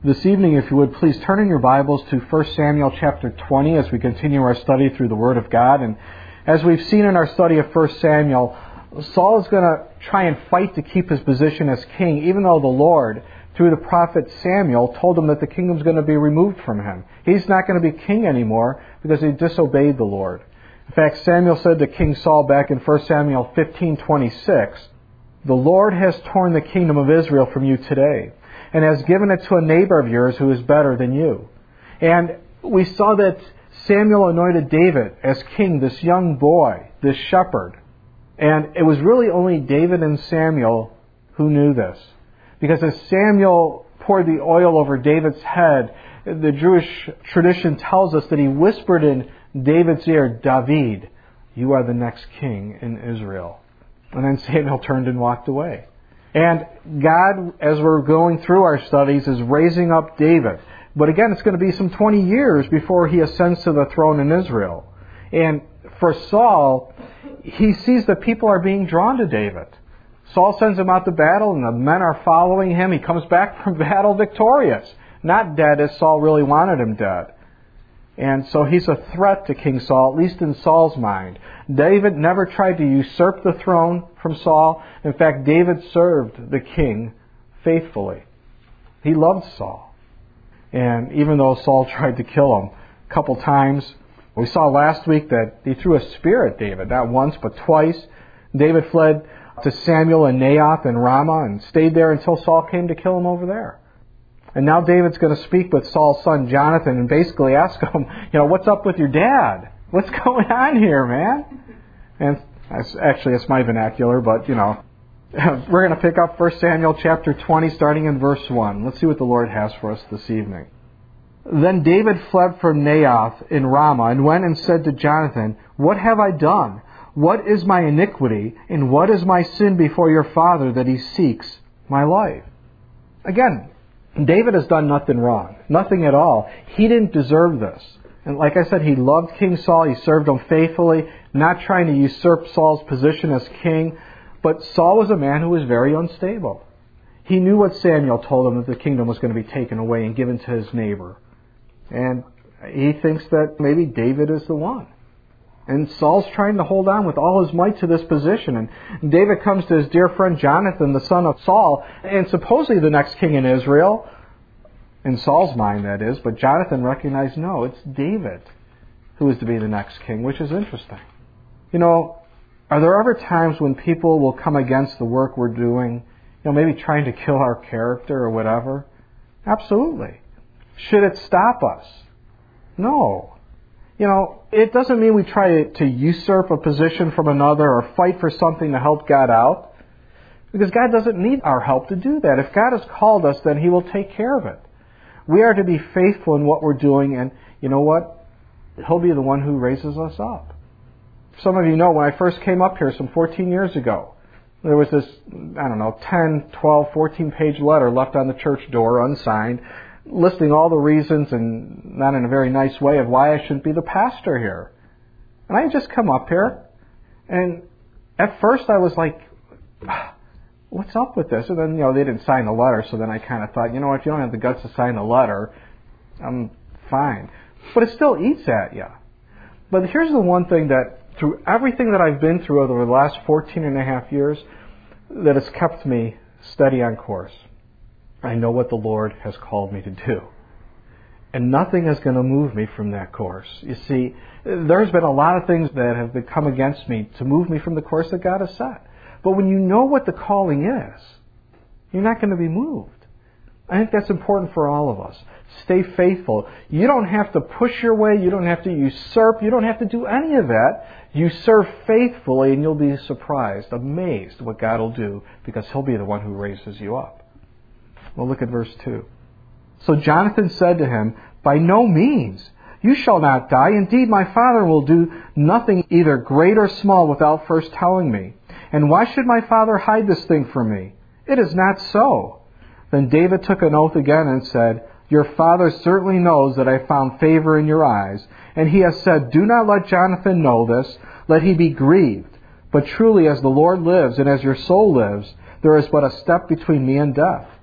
This evening, if you would, please turn in your Bibles to 1 Samuel chapter 20 as we continue our study through the Word of God. And as we've seen in our study of 1 Samuel, Saul is going to try and fight to keep his position as king, even though the Lord, through the prophet Samuel, told him that the kingdom's going to be removed from him. He's not going to be king anymore because he disobeyed the Lord. In fact, Samuel said to King Saul back in 1 Samuel 15:26, "The Lord has torn the kingdom of Israel from you today, and has given it to a neighbor of yours who is better than you." And we saw that Samuel anointed David as king, this young boy, this shepherd. And it was really only David and Samuel who knew this. Because as Samuel poured the oil over David's head, the Jewish tradition tells us that he whispered in David's ear, "David, you are the next king in Israel." And then Samuel turned and walked away. And God, as we're going through our studies, is raising up David. But again, it's going to be some 20 years before he ascends to the throne in Israel. And for Saul, he sees that people are being drawn to David. Saul sends him out to battle, and the men are following him. He comes back from battle victorious. Not dead as Saul really wanted him dead. And so he's a threat to King Saul, at least in Saul's mind. David never tried to usurp the throne from Saul. In fact, David served the king faithfully. He loved Saul. And even though Saul tried to kill him a couple times, we saw last week that he threw a spear at David, not once but twice. David fled to Samuel and Naioth and Ramah and stayed there until Saul came to kill him over there. And now David's going to speak with Saul's son Jonathan and basically ask him, what's up with your dad? What's going on here, man? And actually, it's my vernacular, but, we're going to pick up 1 Samuel chapter 20, starting in verse 1. Let's see what the Lord has for us this evening. "Then David fled from Naioth in Ramah and went and said to Jonathan, 'What have I done? What is my iniquity, and what is my sin before your father that he seeks my life?'" Again, David has done nothing wrong. Nothing at all. He didn't deserve this. And like I said, he loved King Saul. He served him faithfully, not trying to usurp Saul's position as king. But Saul was a man who was very unstable. He knew what Samuel told him, that the kingdom was going to be taken away and given to his neighbor. And he thinks that maybe David is the one. And Saul's trying to hold on with all his might to this position. And David comes to his dear friend Jonathan, the son of Saul, and supposedly the next king in Israel, in Saul's mind that is, but Jonathan recognized, no, it's David who is to be the next king, which is interesting. Are there ever times when people will come against the work we're doing, maybe trying to kill our character or whatever? Absolutely. Should it stop us? No. It doesn't mean we try to usurp a position from another or fight for something to help God out. Because God doesn't need our help to do that. If God has called us, then He will take care of it. We are to be faithful in what we're doing, and you know what? He'll be the one who raises us up. Some of you know, when I first came up here some 14 years ago, there was this, 10, 12, 14-page letter left on the church door, unsigned, listing all the reasons, and not in a very nice way, of why I shouldn't be the pastor here. And I just come up here, and at first I was like, what's up with this? And then, they didn't sign the letter, so then I kind of thought, if you don't have the guts to sign the letter, I'm fine. But it still eats at you. But here's the one thing that, through everything that I've been through over the last 14 and a half years, that has kept me steady on course. I know what the Lord has called me to do. And nothing is going to move me from that course. You see, there's been a lot of things that have come against me to move me from the course that God has set. But when you know what the calling is, you're not going to be moved. I think that's important for all of us. Stay faithful. You don't have to push your way. You don't have to usurp. You don't have to do any of that. You serve faithfully and you'll be surprised, amazed what God will do, because He'll be the one who raises you up. Well, look at verse 2. "So Jonathan said to him, 'By no means. You shall not die. Indeed, my father will do nothing either great or small without first telling me. And why should my father hide this thing from me? It is not so.' Then David took an oath again and said, 'Your father certainly knows that I found favor in your eyes. And he has said, do not let Jonathan know this, let he be grieved. But truly, as the Lord lives and as your soul lives, there is but a step between me and death.'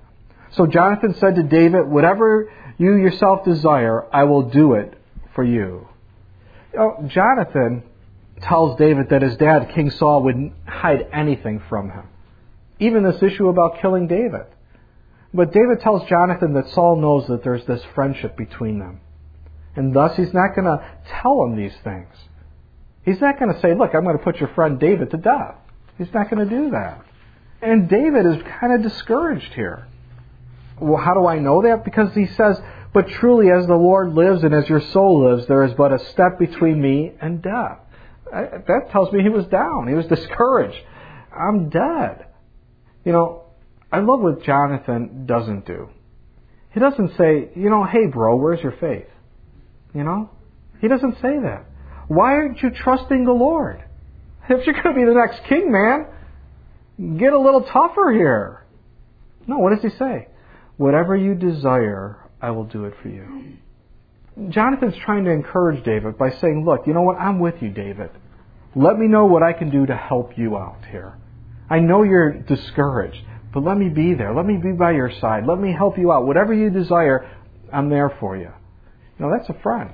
So Jonathan said to David, whatever you yourself desire, I will do it for you. Jonathan tells David that his dad, King Saul, wouldn't hide anything from him. Even this issue about killing David. But David tells Jonathan that Saul knows that there's this friendship between them. And thus he's not going to tell him these things. He's not going to say, look, I'm going to put your friend David to death. He's not going to do that. And David is kind of discouraged here. Well, how do I know that? Because he says, but truly as the Lord lives and as your soul lives, there is but a step between me and death. That tells me he was down. He was discouraged. I'm dead. I love what Jonathan doesn't do. He doesn't say, hey bro, where's your faith? He doesn't say that. Why aren't you trusting the Lord? If you're going to be the next king, man, get a little tougher here. No, what does he say? Whatever you desire, I will do it for you. Jonathan's trying to encourage David by saying, look, you know what? I'm with you, David. Let me know what I can do to help you out here. I know you're discouraged, but let me be there. Let me be by your side. Let me help you out. Whatever you desire, I'm there for you. That's a friend.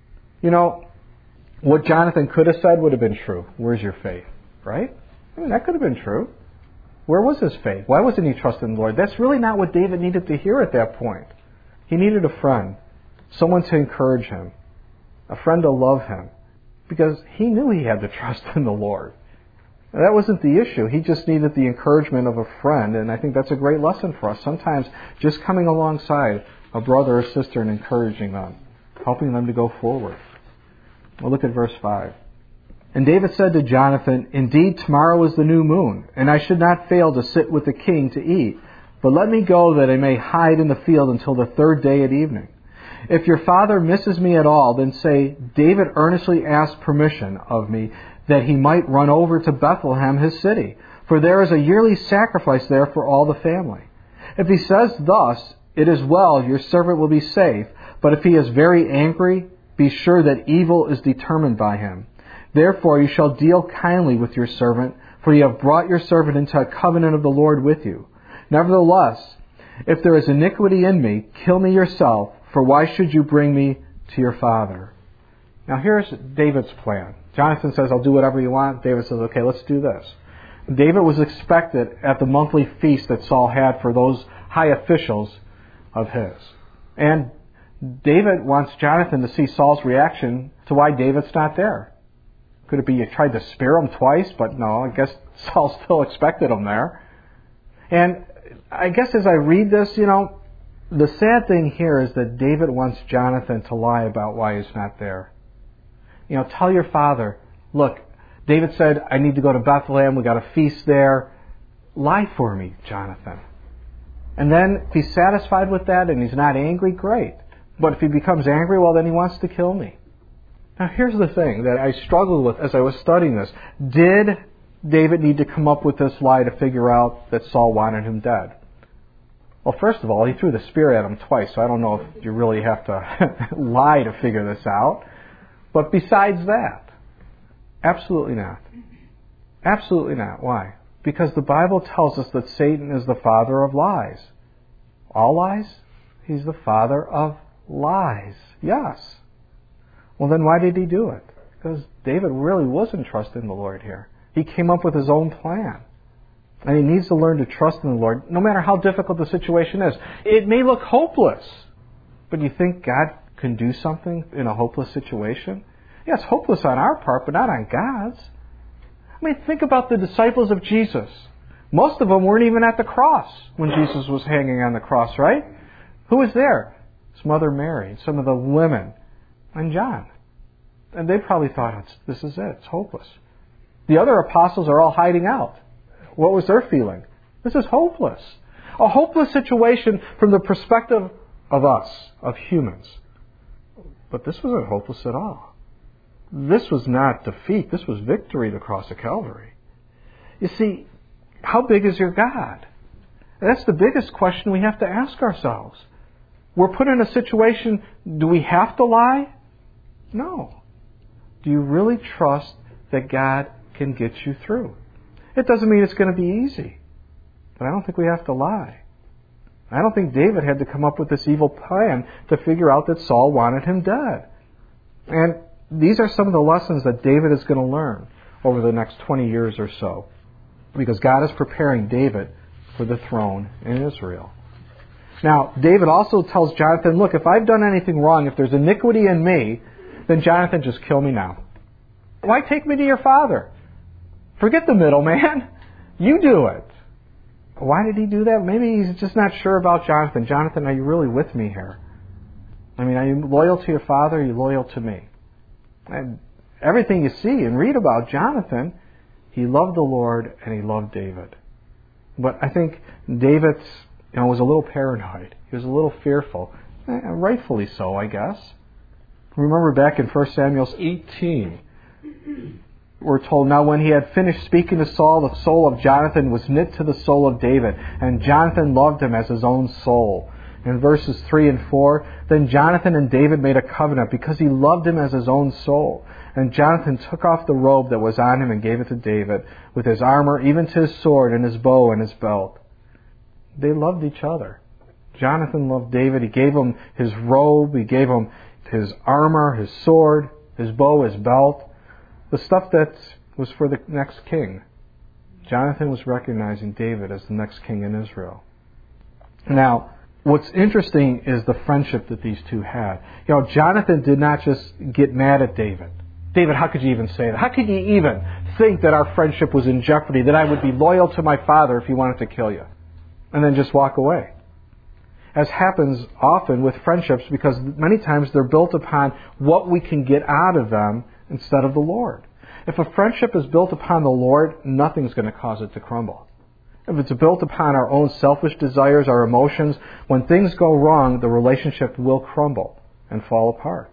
What Jonathan could have said would have been true. Where's your faith? Right? That could have been true. Where was his faith? Why wasn't he trusting the Lord? That's really not what David needed to hear at that point. He needed a friend. Someone to encourage him. A friend to love him. Because he knew he had to trust in the Lord. That wasn't the issue. He just needed the encouragement of a friend, and I think that's a great lesson for us. Sometimes just coming alongside a brother or sister and encouraging them, helping them to go forward. Well, look at verse 5. And David said to Jonathan, indeed, tomorrow is the new moon, and I should not fail to sit with the king to eat. But let me go that I may hide in the field until the third day at evening. If your father misses me at all, then say, David earnestly asked permission of me that he might run over to Bethlehem, his city, for there is a yearly sacrifice there for all the family. If he says thus, it is well, your servant will be safe, but if he is very angry, be sure that evil is determined by him. Therefore you shall deal kindly with your servant, for you have brought your servant into a covenant of the Lord with you. Nevertheless, if there is iniquity in me, kill me yourself, for why should you bring me to your father? Now here's David's plan. Jonathan says, I'll do whatever you want. David says, okay, let's do this. David was expected at the monthly feast that Saul had for those high officials of his. And David wants Jonathan to see Saul's reaction to why David's not there. Could it be you tried to spare him twice? But no, I guess Saul still expected him there. And I guess as I read this, the sad thing here is that David wants Jonathan to lie about why he's not there. Tell your father, look, David said, I need to go to Bethlehem. We got a feast there. Lie for me, Jonathan. And then if he's satisfied with that and he's not angry, great. But if he becomes angry, well, then he wants to kill me. Now, here's the thing that I struggled with as I was studying this. Did David need to come up with this lie to figure out that Saul wanted him dead? Well, first of all, he threw the spear at him twice, so I don't know if you really have to lie to figure this out. But besides that, absolutely not. Absolutely not. Why? Because the Bible tells us that Satan is the father of lies. All lies? He's the father of lies. Yes. Well, then why did he do it? Because David really wasn't trusting the Lord here. He came up with his own plan. And he needs to learn to trust in the Lord, no matter how difficult the situation is. It may look hopeless, but you think God can do something in a hopeless situation? Yeah, it's hopeless on our part, but not on God's. I mean, think about the disciples of Jesus. Most of them weren't even at the cross when Jesus was hanging on the cross, right? Who was there? His mother Mary, some of the women, and John. And they probably thought, this is it, it's hopeless. The other apostles are all hiding out. What was their feeling? This is hopeless. A hopeless situation from the perspective of us, of humans. But this wasn't hopeless at all. This was not defeat. This was victory, the cross of Calvary. You see, how big is your God? That's the biggest question we have to ask ourselves. We're put in a situation, do we have to lie? No. Do you really trust that God can get you through? It doesn't mean it's going to be easy. But I don't think we have to lie. I don't think David had to come up with this evil plan to figure out that Saul wanted him dead. And these are some of the lessons that David is going to learn over the next 20 years or so, because God is preparing David for the throne in Israel. Now, David also tells Jonathan, look, if I've done anything wrong, if there's iniquity in me, then Jonathan, just kill me now. Why take me to your father? Forget the middleman. You do it. Why did he do that? Maybe he's just not sure about Jonathan. Jonathan, are you really with me here? I mean, are you loyal to your father? Are you loyal to me? And everything you see and read about Jonathan, he loved the Lord and he loved David. But I think David was a little paranoid. He was a little fearful. Rightfully so, I guess. Remember back in 1 Samuel 18, we're told, now when he had finished speaking to Saul, the soul of Jonathan was knit to the soul of David, and Jonathan loved him as his own soul. In verses 3 and 4, then Jonathan and David made a covenant because he loved him as his own soul. And Jonathan took off the robe that was on him and gave it to David, with his armor, even to his sword and his bow and his belt. They loved each other. Jonathan loved David. He gave him his robe. He gave him his armor, his sword, his bow, his belt. The stuff that was for the next king. Jonathan was recognizing David as the next king in Israel. Now, what's interesting is the friendship that these two had. Jonathan did not just get mad at David. David, how could you even say that? How could you even think that our friendship was in jeopardy, that I would be loyal to my father if he wanted to kill you? And then just walk away. As happens often with friendships, because many times they're built upon what we can get out of them instead of the Lord. If a friendship is built upon the Lord, nothing's going to cause it to crumble. If it's built upon our own selfish desires, our emotions, when things go wrong, the relationship will crumble and fall apart.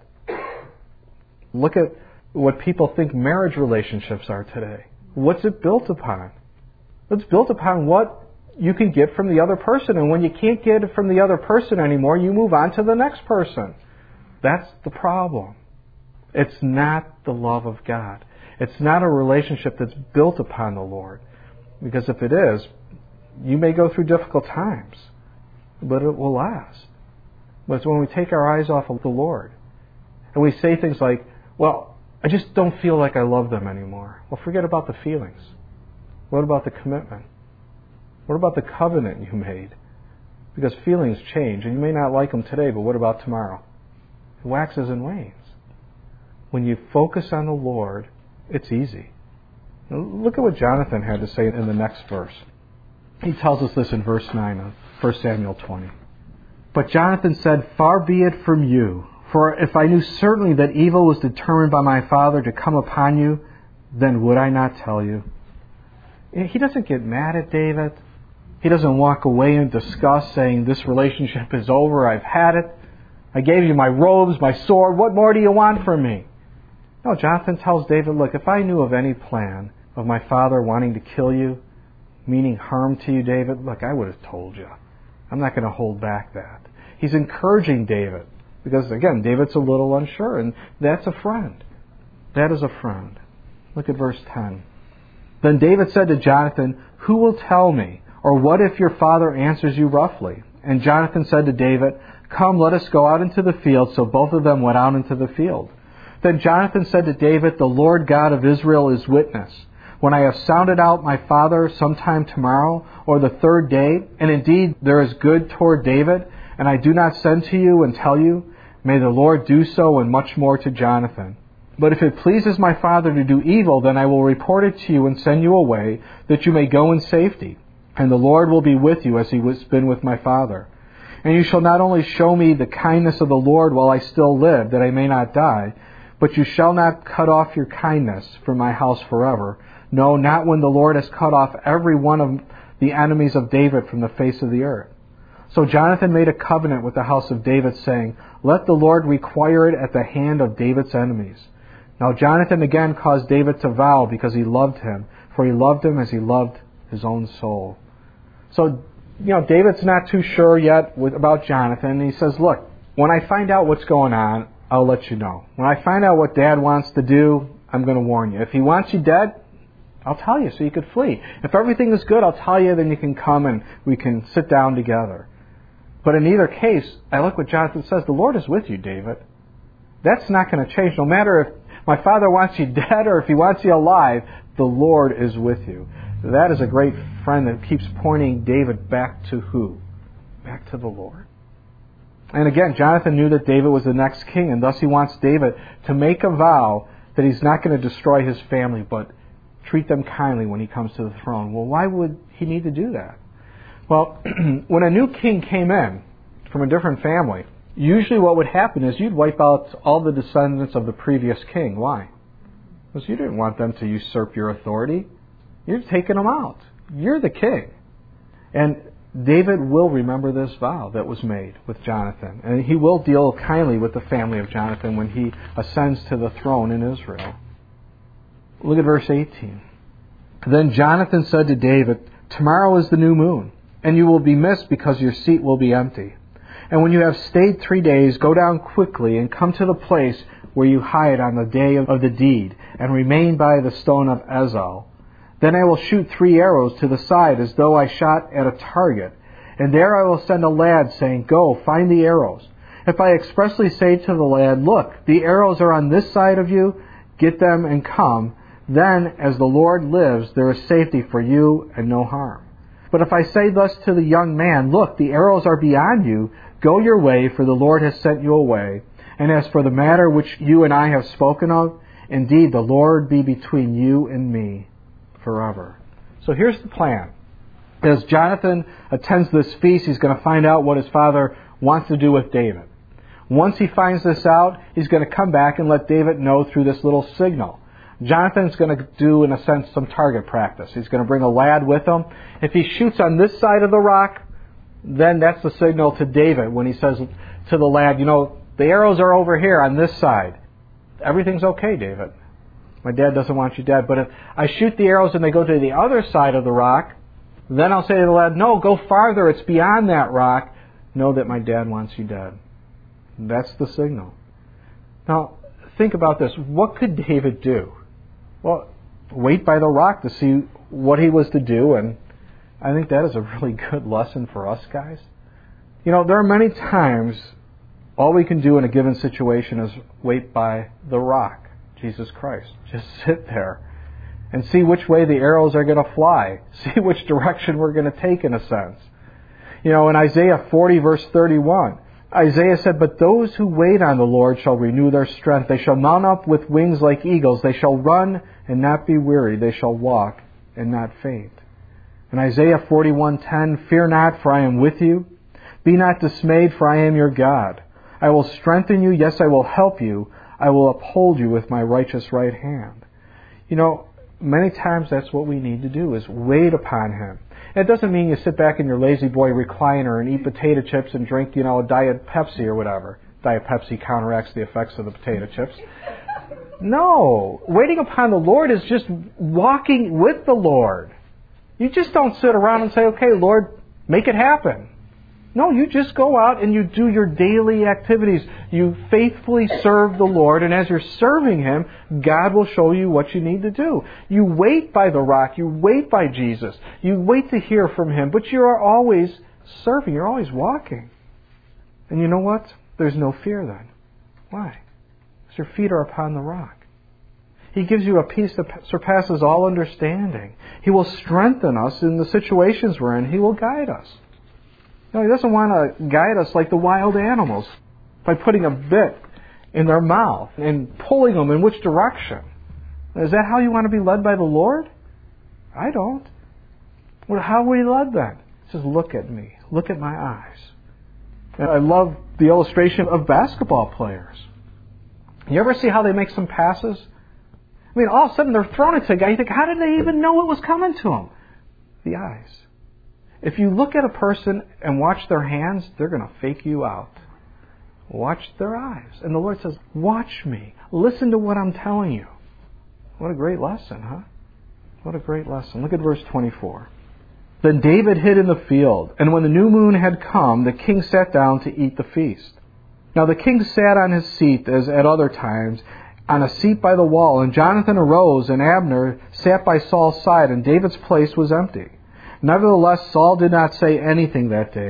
Look at what people think marriage relationships are today. What's it built upon? It's built upon what you can get from the other person. And when you can't get it from the other person anymore, you move on to the next person. That's the problem. It's not the love of God. It's not a relationship that's built upon the Lord. Because if it is, you may go through difficult times, but it will last. But it's when we take our eyes off of the Lord and we say things like, well, I just don't feel like I love them anymore. Well, forget about the feelings. What about the commitment? What about the covenant you made? Because feelings change, and you may not like them today, but what about tomorrow? It waxes and wanes. When you focus on the Lord, it's easy. Look at what Jonathan had to say in the next verse. He tells us this in verse 9 of 1 Samuel 20. But Jonathan said, far be it from you, for if I knew certainly that evil was determined by my father to come upon you, then would I not tell you? He doesn't get mad at David. He doesn't walk away in disgust saying, this relationship is over, I've had it. I gave you my robes, my sword, what more do you want from me? No, Jonathan tells David, look, if I knew of any plan of my father wanting to kill you, meaning harm to you, David, look, I would have told you. I'm not going to hold back that. He's encouraging David, because again, David's a little unsure, and that's a friend. That is a friend. Look at verse 10. Then David said to Jonathan, who will tell me? Or what if your father answers you roughly? And Jonathan said to David, come, let us go out into the field. So both of them went out into the field. Then Jonathan said to David, the Lord God of Israel is witness. When I have sounded out my father sometime tomorrow or the third day, and indeed there is good toward David, and I do not send to you and tell you, may the Lord do so and much more to Jonathan. But if it pleases my father to do evil, then I will report it to you and send you away, that you may go in safety. And the Lord will be with you as he has been with my father. And you shall not only show me the kindness of the Lord while I still live, that I may not die, but you shall not cut off your kindness from my house forever. No, not when the Lord has cut off every one of the enemies of David from the face of the earth. So Jonathan made a covenant with the house of David, saying, let the Lord require it at the hand of David's enemies. Now Jonathan again caused David to vow because he loved him, for he loved him as he loved his own soul. So, David's not too sure yet about Jonathan. He says, look, when I find out what's going on, I'll let you know. When I find out what Dad wants to do, I'm going to warn you. If he wants you dead, I'll tell you so you could flee. If everything is good, I'll tell you, then you can come and we can sit down together. But in either case, I like what Jonathan says, the Lord is with you, David. That's not going to change. No matter if my father wants you dead or if he wants you alive, the Lord is with you. That is a great friend that keeps pointing David back to who? Back to the Lord. And again, Jonathan knew that David was the next king, and thus he wants David to make a vow that he's not going to destroy his family, but treat them kindly when he comes to the throne. Well, why would he need to do that? Well, when a new king came in from a different family, usually what would happen is you'd wipe out all the descendants of the previous king. Why? Because you didn't want them to usurp your authority. You're taking them out. You're the king. And David will remember this vow that was made with Jonathan. And he will deal kindly with the family of Jonathan when he ascends to the throne in Israel. Look at verse 18. Then Jonathan said to David, "Tomorrow is the new moon, and you will be missed because your seat will be empty. And when you have stayed 3 days, go down quickly and come to the place where you hide on the day of the deed, and remain by the stone of Ezel. Then I will shoot 3 arrows to the side as though I shot at a target. And there I will send a lad saying, 'Go, find the arrows.' If I expressly say to the lad, 'Look, the arrows are on this side of you, get them and come,' then, as the Lord lives, there is safety for you and no harm. But if I say thus to the young man, 'Look, the arrows are beyond you, go your way, for the Lord has sent you away. And as for the matter which you and I have spoken of, indeed the Lord be between you and me forever.'" So here's the plan. As Jonathan attends this feast, he's going to find out what his father wants to do with David. Once he finds this out, he's going to come back and let David know through this little signal. Jonathan's going to do, in a sense, some target practice. He's going to bring a lad with him. If he shoots on this side of the rock, then that's the signal to David when he says to the lad, "The arrows are over here on this side." Everything's okay, David. My dad doesn't want you dead. But if I shoot the arrows and they go to the other side of the rock, then I'll say to the lad, "No, go farther. It's beyond that rock. Know that my dad wants you dead." That's the signal. Now, think about this. What could David do? Well, wait by the rock to see what he was to do, and I think that is a really good lesson for us guys. There are many times all we can do in a given situation is wait by the rock, Jesus Christ. Just sit there and see which way the arrows are going to fly. See which direction we're going to take, in a sense. In Isaiah 40, verse 31, Isaiah said, "But those who wait on the Lord shall renew their strength. They shall mount up with wings like eagles. They shall run and not be weary. They shall walk and not faint." In Isaiah 41:10, "Fear not, for I am with you. Be not dismayed, for I am your God. I will strengthen you. Yes, I will help you. I will uphold you with my righteous right hand." Many times that's what we need to do, is wait upon Him. And it doesn't mean you sit back in your lazy boy recliner and eat potato chips and drink, a Diet Pepsi or whatever. Diet Pepsi counteracts the effects of the potato chips. No. Waiting upon the Lord is just walking with the Lord. You just don't sit around and say, "Okay, Lord, make it happen." No, you just go out and you do your daily activities. You faithfully serve the Lord, and as you're serving Him, God will show you what you need to do. You wait by the rock. You wait by Jesus. You wait to hear from Him, but you are always serving. You're always walking. And you know what? There's no fear then. Why? Because your feet are upon the rock. He gives you a peace that surpasses all understanding. He will strengthen us in the situations we're in. He will guide us. No, He doesn't want to guide us like the wild animals by putting a bit in their mouth and pulling them in which direction. Is that how you want to be led by the Lord? I don't. Well, how are we led then? He says, "Look at me. Look at my eyes." And I love the illustration of basketball players. You ever see how they make some passes? All of a sudden they're throwing it to a guy. You think, how did they even know it was coming to them? The eyes. If you look at a person and watch their hands, they're going to fake you out. Watch their eyes. And the Lord says, "Watch me. Listen to what I'm telling you." What a great lesson, huh? What a great lesson. Look at verse 24. "Then David hid in the field, and when the new moon had come, the king sat down to eat the feast. Now the king sat on his seat, as at other times, on a seat by the wall, and Jonathan arose, and Abner sat by Saul's side, and David's place was empty. Nevertheless, Saul did not say anything that day,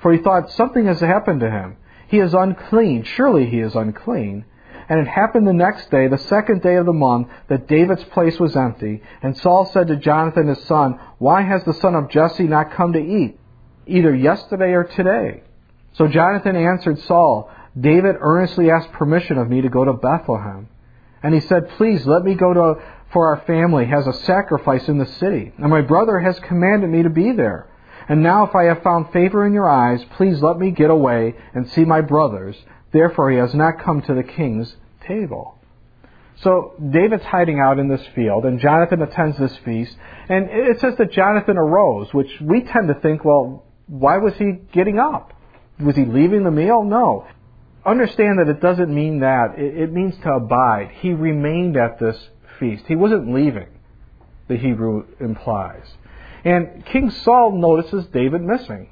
For he thought, something has happened to him. He is unclean. Surely he is unclean. And it happened the next day, the second day of the month, that David's place was empty. And Saul said to Jonathan his son, Why has the son of Jesse not come to eat, either yesterday or today? So Jonathan answered Saul, David earnestly asked permission of me to go to Bethlehem. And he said, Please let me go for our family has a sacrifice in the city, and my brother has commanded me to be there. And now if I have found favor in your eyes, please let me get away and see my brothers. Therefore he has not come to the king's table. So David's hiding out in this field, and Jonathan attends this feast. And it says that Jonathan arose, which we tend to think, well, why was he getting up? Was he leaving the meal? No. Understand that it doesn't mean that. It means to abide. He remained at this feast. He wasn't leaving, the Hebrew implies. And King Saul notices David missing.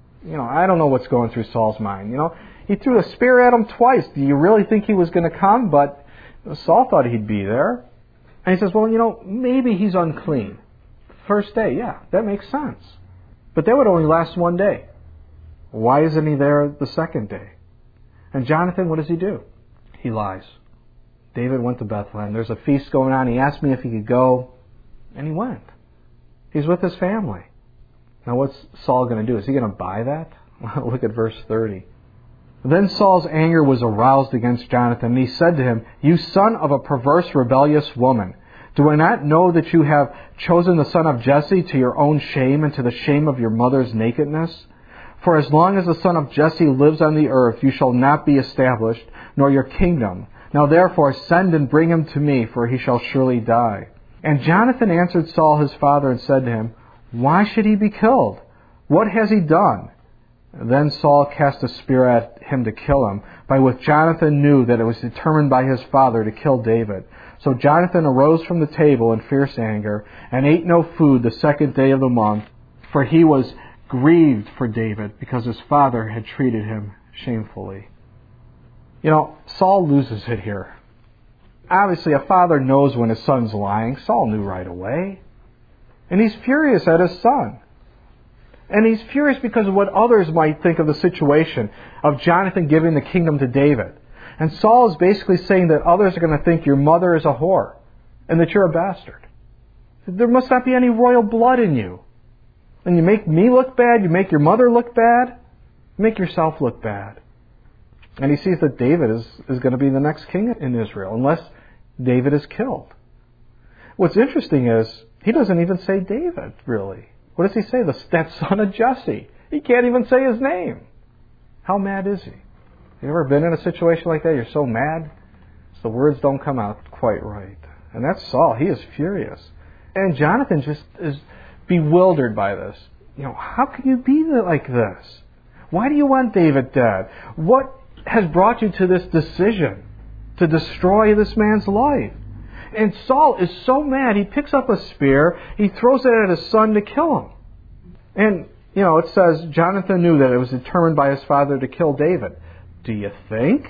I don't know what's going through Saul's mind. He threw a spear at him twice. Do you really think he was going to come? But Saul thought he'd be there. And he says, well, maybe he's unclean. First day, yeah, that makes sense. But that would only last one day. Why isn't he there the second day? And Jonathan, what does he do? He lies. David went to Bethlehem. There's a feast going on. He asked me if he could go, and he went. He's with his family. Now what's Saul going to do? Is he going to buy that? Look at verse 30. Then Saul's anger was aroused against Jonathan, and he said to him, You son of a perverse, rebellious woman, do I not know that you have chosen the son of Jesse to your own shame and to the shame of your mother's nakedness? For as long as the son of Jesse lives on the earth, you shall not be established, nor your kingdom. Now therefore send and bring him to me, for he shall surely die. And Jonathan answered Saul his father and said to him, Why should he be killed? What has he done? Then Saul cast a spear at him to kill him, by which Jonathan knew that it was determined by his father to kill David. So Jonathan arose from the table in fierce anger, and ate no food the second day of the month, for he was grieved for David, because his father had treated him shamefully. Saul loses it here. Obviously, a father knows when his son's lying. Saul knew right away. And he's furious at his son. And he's furious because of what others might think of the situation of Jonathan giving the kingdom to David. And Saul is basically saying that others are going to think your mother is a whore and that you're a bastard. There must not be any royal blood in you. And you make me look bad, you make your mother look bad, you make yourself look bad. And he sees that David is going to be the next king in Israel, unless David is killed. What's interesting is, he doesn't even say David, really. What does he say? That son of Jesse. He can't even say his name. How mad is he? You ever been in a situation like that? You're so mad, the words don't come out quite right. And that's Saul. He is furious. And Jonathan just is bewildered by this. How can you be like this? Why do you want David dead? What has brought you to this decision to destroy this man's life? And Saul is so mad, he picks up a spear, he throws it at his son to kill him. And, it says Jonathan knew that it was determined by his father to kill David. Do you think?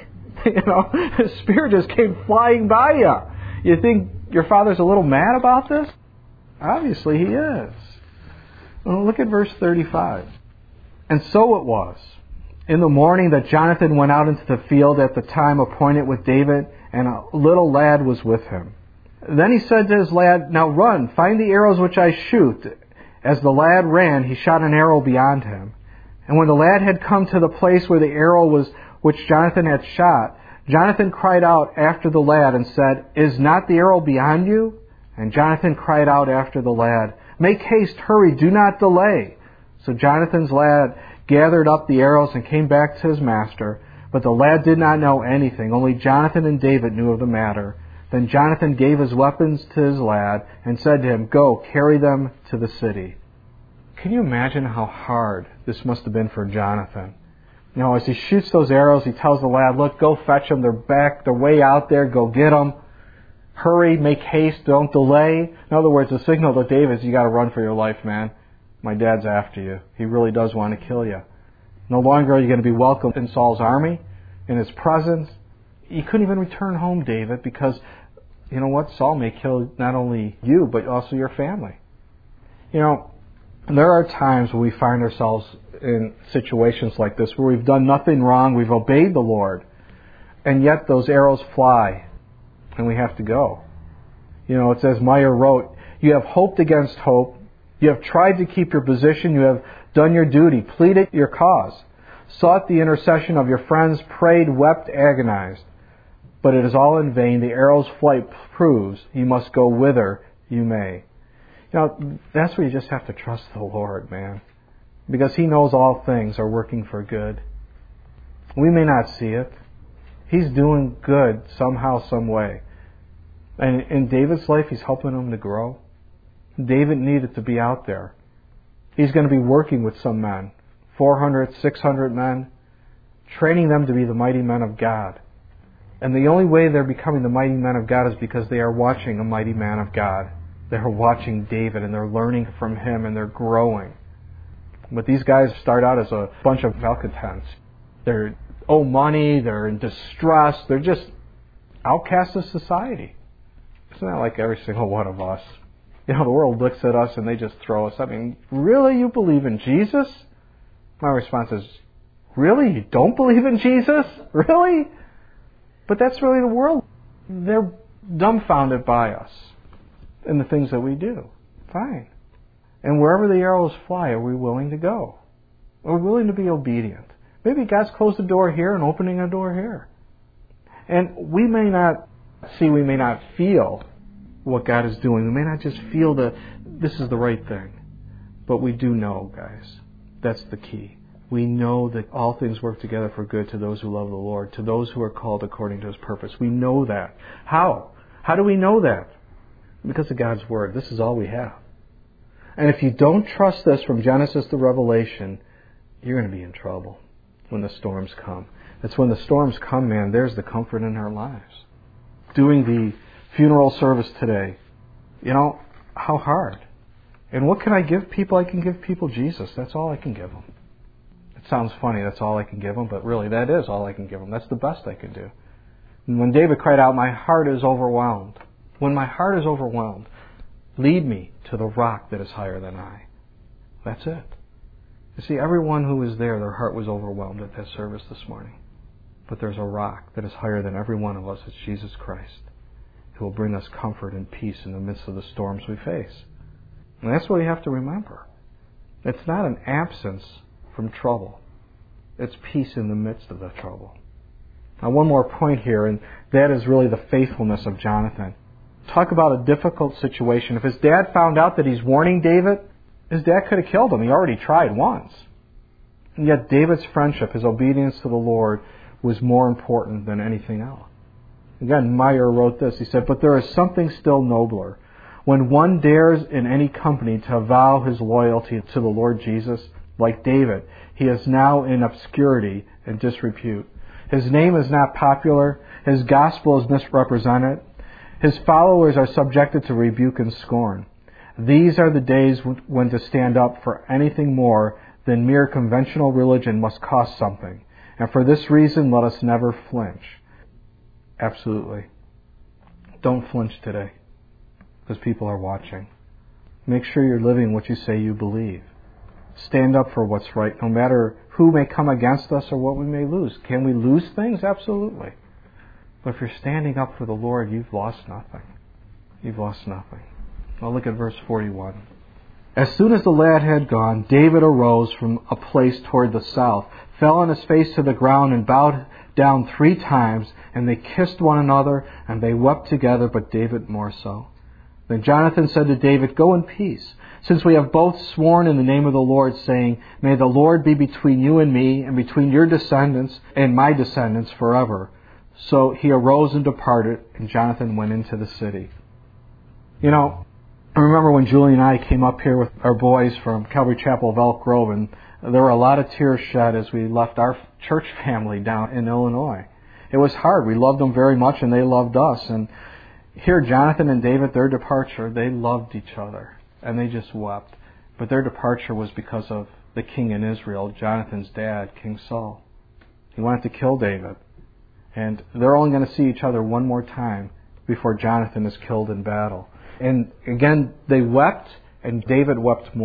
His spear just came flying by you. You think your father's a little mad about this? Obviously he is. Well, look at verse 35. And so it was, in the morning, that Jonathan went out into the field at the time appointed with David, and a little lad was with him. Then he said to his lad, Now run, find the arrows which I shoot. As the lad ran, he shot an arrow beyond him. And when the lad had come to the place where the arrow was which Jonathan had shot, Jonathan cried out after the lad and said, Is not the arrow beyond you? And Jonathan cried out after the lad, Make haste, hurry, do not delay. So Jonathan's lad gathered up the arrows and came back to his master. But the lad did not know anything, only Jonathan and David knew of the matter. Then Jonathan gave his weapons to his lad and said to him, Go, carry them to the city. Can you imagine how hard this must have been for Jonathan? As he shoots those arrows, he tells the lad, Look, go fetch them. They're way out there. Go get them. Hurry, make haste, don't delay. In other words, the signal to David is, you got to run for your life, man. My dad's after you. He really does want to kill you. No longer are you going to be welcome in Saul's army, in his presence. You couldn't even return home, David, because Saul may kill not only you, but also your family. And there are times when we find ourselves in situations like this where we've done nothing wrong, we've obeyed the Lord, and yet those arrows fly, and we have to go. It's as Meyer wrote, you have hoped against hope, you have tried to keep your position, you have done your duty, pleaded your cause, sought the intercession of your friends, prayed, wept, agonized. But it is all in vain. The arrow's flight proves you must go whither you may. That's where you just have to trust the Lord, man. Because He knows all things are working for good. We may not see it. He's doing good somehow, some way. And in David's life, He's helping him to grow. David needed to be out there. He's going to be working with some men, 400, 600 men, training them to be the mighty men of God. And the only way they're becoming the mighty men of God is because they are watching a mighty man of God. They're watching David and they're learning from him and they're growing. But these guys start out as a bunch of malcontents. They're owe money, they're in distress, they're just outcasts of society. Isn't that like every single one of us? The world looks at us and they just throw us. Really, you believe in Jesus? My response is, really? You don't believe in Jesus? Really? But that's really the world. They're dumbfounded by us and the things that we do. Fine. And wherever the arrows fly, are we willing to go? Are we willing to be obedient? Maybe God's closed a door here and opening a door here. And we may not see, we may not feel what God is doing. We may not just feel that this is the right thing. But we do know, guys. That's the key. We know that all things work together for good to those who love the Lord, to those who are called according to His purpose. We know that. How? How do we know that? Because of God's Word. This is all we have. And if you don't trust this from Genesis to Revelation, you're going to be in trouble when the storms come. It's when the storms come, man, there's the comfort in our lives. Doing the funeral service today, how hard. And what can I give people? I can give people Jesus. That's all I can give them. It sounds funny, that's all I can give them, but really that is all I can give them. That's the best I can do. And when David cried out, my heart is overwhelmed. When my heart is overwhelmed, lead me to the rock that is higher than I. That's it. You see, everyone who was there, their heart was overwhelmed at that service this morning. But there's a rock that is higher than every one of us. It's Jesus Christ, who will bring us comfort and peace in the midst of the storms we face. And that's what we have to remember. It's not an absence from trouble. It's peace in the midst of the trouble. Now, one more point here, and that is really the faithfulness of Jonathan. Talk about a difficult situation. If his dad found out that he's warning David, his dad could have killed him. He already tried once. And yet David's friendship, his obedience to the Lord, was more important than anything else. Again, Meyer wrote this. He said, but there is something still nobler. When one dares in any company to avow his loyalty to the Lord Jesus, like David, he is now in obscurity and disrepute. His name is not popular. His gospel is misrepresented. His followers are subjected to rebuke and scorn. These are the days when to stand up for anything more than mere conventional religion must cost something. And for this reason, let us never flinch. Absolutely. Don't flinch today, because people are watching. Make sure you're living what you say you believe. Stand up for what's right, no matter who may come against us or what we may lose. Can we lose things? Absolutely. But if you're standing up for the Lord, you've lost nothing. You've lost nothing. Well, look at verse 41. As soon as the lad had gone, David arose from a place toward the south, fell on his face to the ground, and bowed down 3 times, and they kissed one another, and they wept together, but David more so. Then Jonathan said to David, go in peace, since we have both sworn in the name of the Lord, saying, may the Lord be between you and me, and between your descendants and my descendants forever. So he arose and departed, and Jonathan went into the city. I remember when Julie and I came up here with our boys from Calvary Chapel of Elk Grove, and there were a lot of tears shed as we left our church family down in Illinois. It was hard. We loved them very much, and they loved us. And here, Jonathan and David, their departure, they loved each other, and they just wept. But their departure was because of the king in Israel, Jonathan's dad, King Saul. He wanted to kill David. And they're only going to see each other one more time before Jonathan is killed in battle. And again, they wept, and David wept more.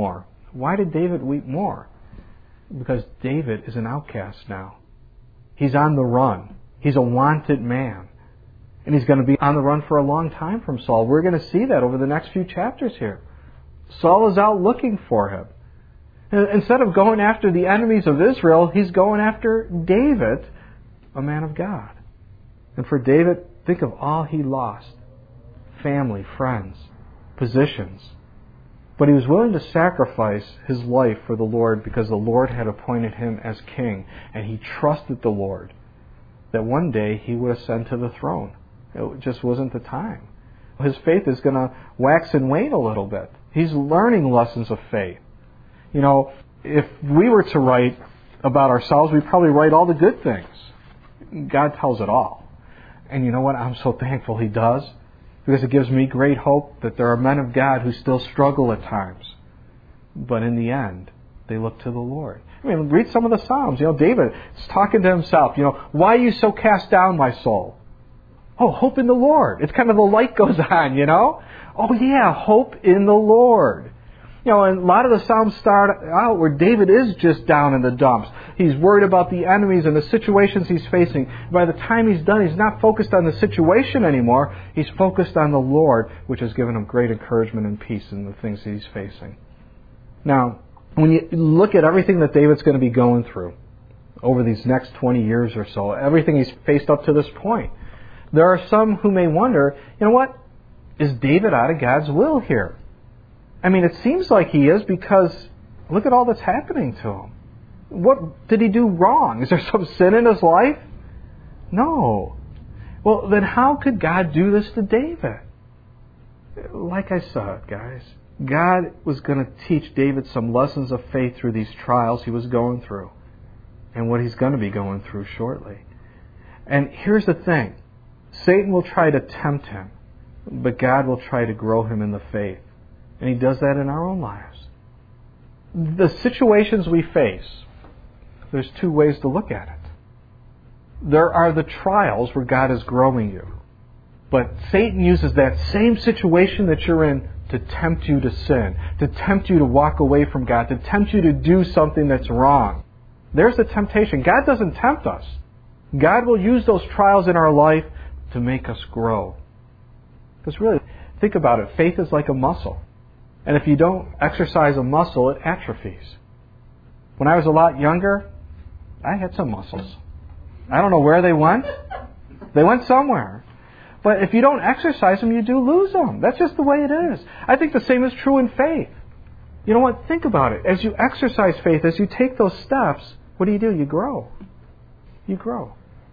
Why did David weep more? Because David is an outcast now. He's on the run. He's a wanted man. And he's going to be on the run for a long time from Saul. We're going to see that over the next few chapters here. Saul is out looking for him. Instead of going after the enemies of Israel, he's going after David, a man of God. And for David, think of all he lost. Family, friends, positions. But he was willing to sacrifice his life for the Lord because the Lord had appointed him as king. And he trusted the Lord that one day he would ascend to the throne. It just wasn't the time. His faith is going to wax and wane a little bit. He's learning lessons of faith. You know, if we were to write about ourselves, we'd probably write all the good things. God tells it all. And you know what? I'm so thankful He does, because it gives me great hope that there are men of God who still struggle at times. But in the end, they look to the Lord. I mean, read some of the Psalms. You know, David is talking to himself. You know, why are you so cast down, my soul? Oh, hope in the Lord. It's kind of the light goes on, you know. Oh yeah, hope in the Lord. You know, and a lot of the Psalms start out where David is just down in the dumps. He's worried about the enemies and the situations he's facing. By the time he's done, he's not focused on the situation anymore. He's focused on the Lord, which has given him great encouragement and peace in the things that he's facing. Now, when you look at everything that David's going to be going through over these next 20 years or so, everything he's faced up to this point, there are some who may wonder, you know what? Is David out of God's will here? I mean, it seems like he is, because look at all that's happening to him. What did he do wrong? Is there some sin in his life? No. Well, then how could God do this to David? Like I said, guys, God was going to teach David some lessons of faith through these trials he was going through, and what he's going to be going through shortly. And here's the thing. Satan will try to tempt him, but God will try to grow him in the faith. And He does that in our own lives. The situations we face, there's two ways to look at it. There are the trials where God is growing you. But Satan uses that same situation that you're in to tempt you to sin, to tempt you to walk away from God, to tempt you to do something that's wrong. There's the temptation. God doesn't tempt us. God will use those trials in our life to make us grow. Because really, think about it. Faith is like a muscle. And if you don't exercise a muscle, it atrophies. When I was a lot younger, I had some muscles. I don't know where they went. They went somewhere. But if you don't exercise them, you do lose them. That's just the way it is. I think the same is true in faith. You know what? Think about it. As you exercise faith, as you take those steps, what do? You grow. You grow.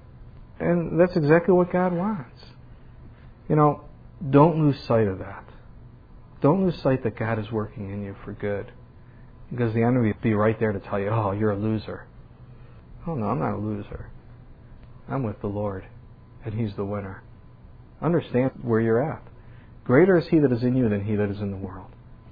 And that's exactly what God wants. You know, don't lose sight of that. Don't lose sight that God is working in you for good. Because the enemy will be right there to tell you, oh, you're a loser. Oh, no, I'm not a loser. I'm with the Lord, and He's the winner. Understand where you're at. Greater is He that is in you than he that is in the world.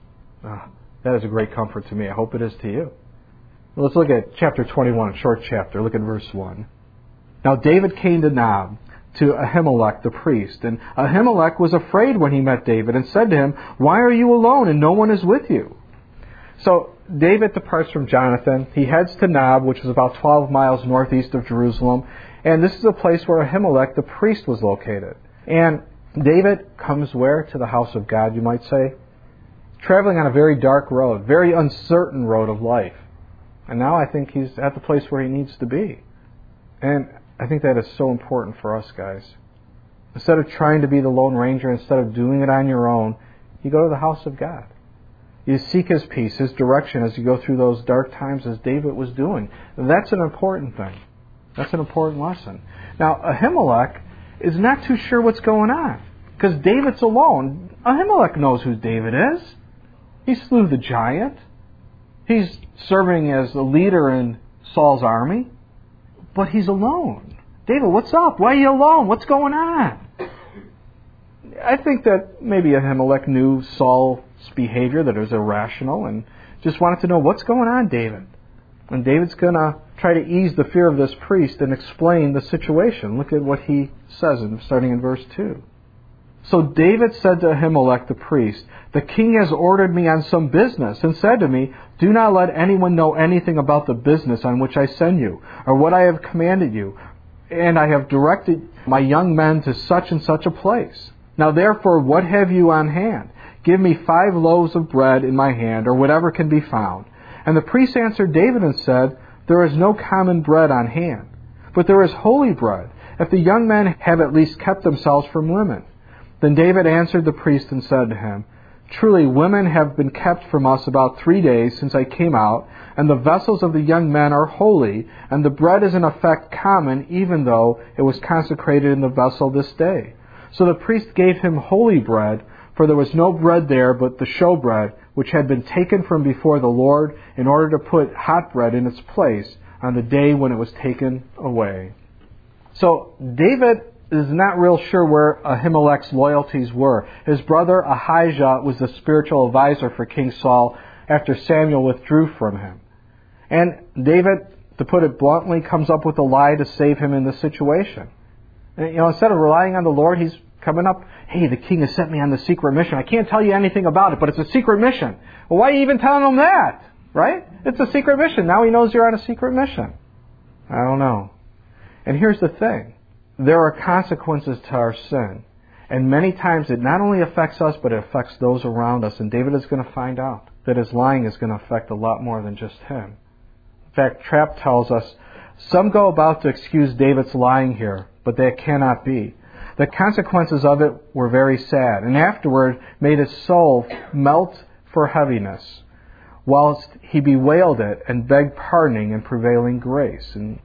That is a great comfort to me. I hope it is to you. Let's look at chapter 21, a short chapter. Look at verse 1. Now David came to Nob, to Ahimelech the priest. And Ahimelech was afraid when he met David and said to him, why are you alone and no one is with you? So David departs from Jonathan. He heads to Nob, which is about 12 miles northeast of Jerusalem. And this is a place where Ahimelech the priest was located. And David comes where? To the house of God, you might say. Traveling on a very dark road, very uncertain road of life. And now I think he's at the place where he needs to be. And I think that is so important for us, guys. Instead of trying to be the Lone Ranger, instead of doing it on your own, you go to the house of God. You seek His peace, His direction as you go through those dark times as David was doing. That's an important thing. That's an important lesson. Now, Ahimelech is not too sure what's going on, because David's alone. Ahimelech knows who David is. He slew the giant. He's serving as a leader in Saul's army. But he's alone. David, what's up? Why are you alone? What's going on? I think that maybe Ahimelech knew Saul's behavior, that it was irrational, and just wanted to know, what's going on, David? And David's going to try to ease the fear of this priest and explain the situation. Look at what he says, starting in verse 2. So David said to Ahimelech the priest, "The king has ordered me on some business, and said to me, 'Do not let anyone know anything about the business on which I send you, or what I have commanded you. And I have directed my young men to such and such a place. Now therefore, what have you on hand? Give me 5 loaves of bread in my hand, or whatever can be found.' And the priest answered David and said, 'There is no common bread on hand, but there is holy bread, if the young men have at least kept themselves from women.' Then David answered the priest and said to him, 'Truly women have been kept from us about 3 days since I came out, and the vessels of the young men are holy, and the bread is in effect common, even though it was consecrated in the vessel this day.' So the priest gave him holy bread, for there was no bread there but the showbread, which had been taken from before the Lord, in order to put hot bread in its place on the day when it was taken away." So David is not real sure where Ahimelech's loyalties were. His brother Ahijah was the spiritual advisor for King Saul after Samuel withdrew from him. And David, to put it bluntly, comes up with a lie to save him in this situation. And, instead of relying on the Lord, he's coming up, "Hey, the king has sent me on this secret mission. I can't tell you anything about it, but it's a secret mission." Well, why are you even telling him that? Right? It's a secret mission. Now he knows you're on a secret mission. I don't know. And here's the thing. There are consequences to our sin. And many times it not only affects us, but it affects those around us. And David is going to find out that his lying is going to affect a lot more than just him. In fact, Trapp tells us, "Some go about to excuse David's lying here, but that cannot be. The consequences of it were very sad, and afterward made his soul melt for heaviness, whilst he bewailed it and begged pardoning and prevailing grace." And,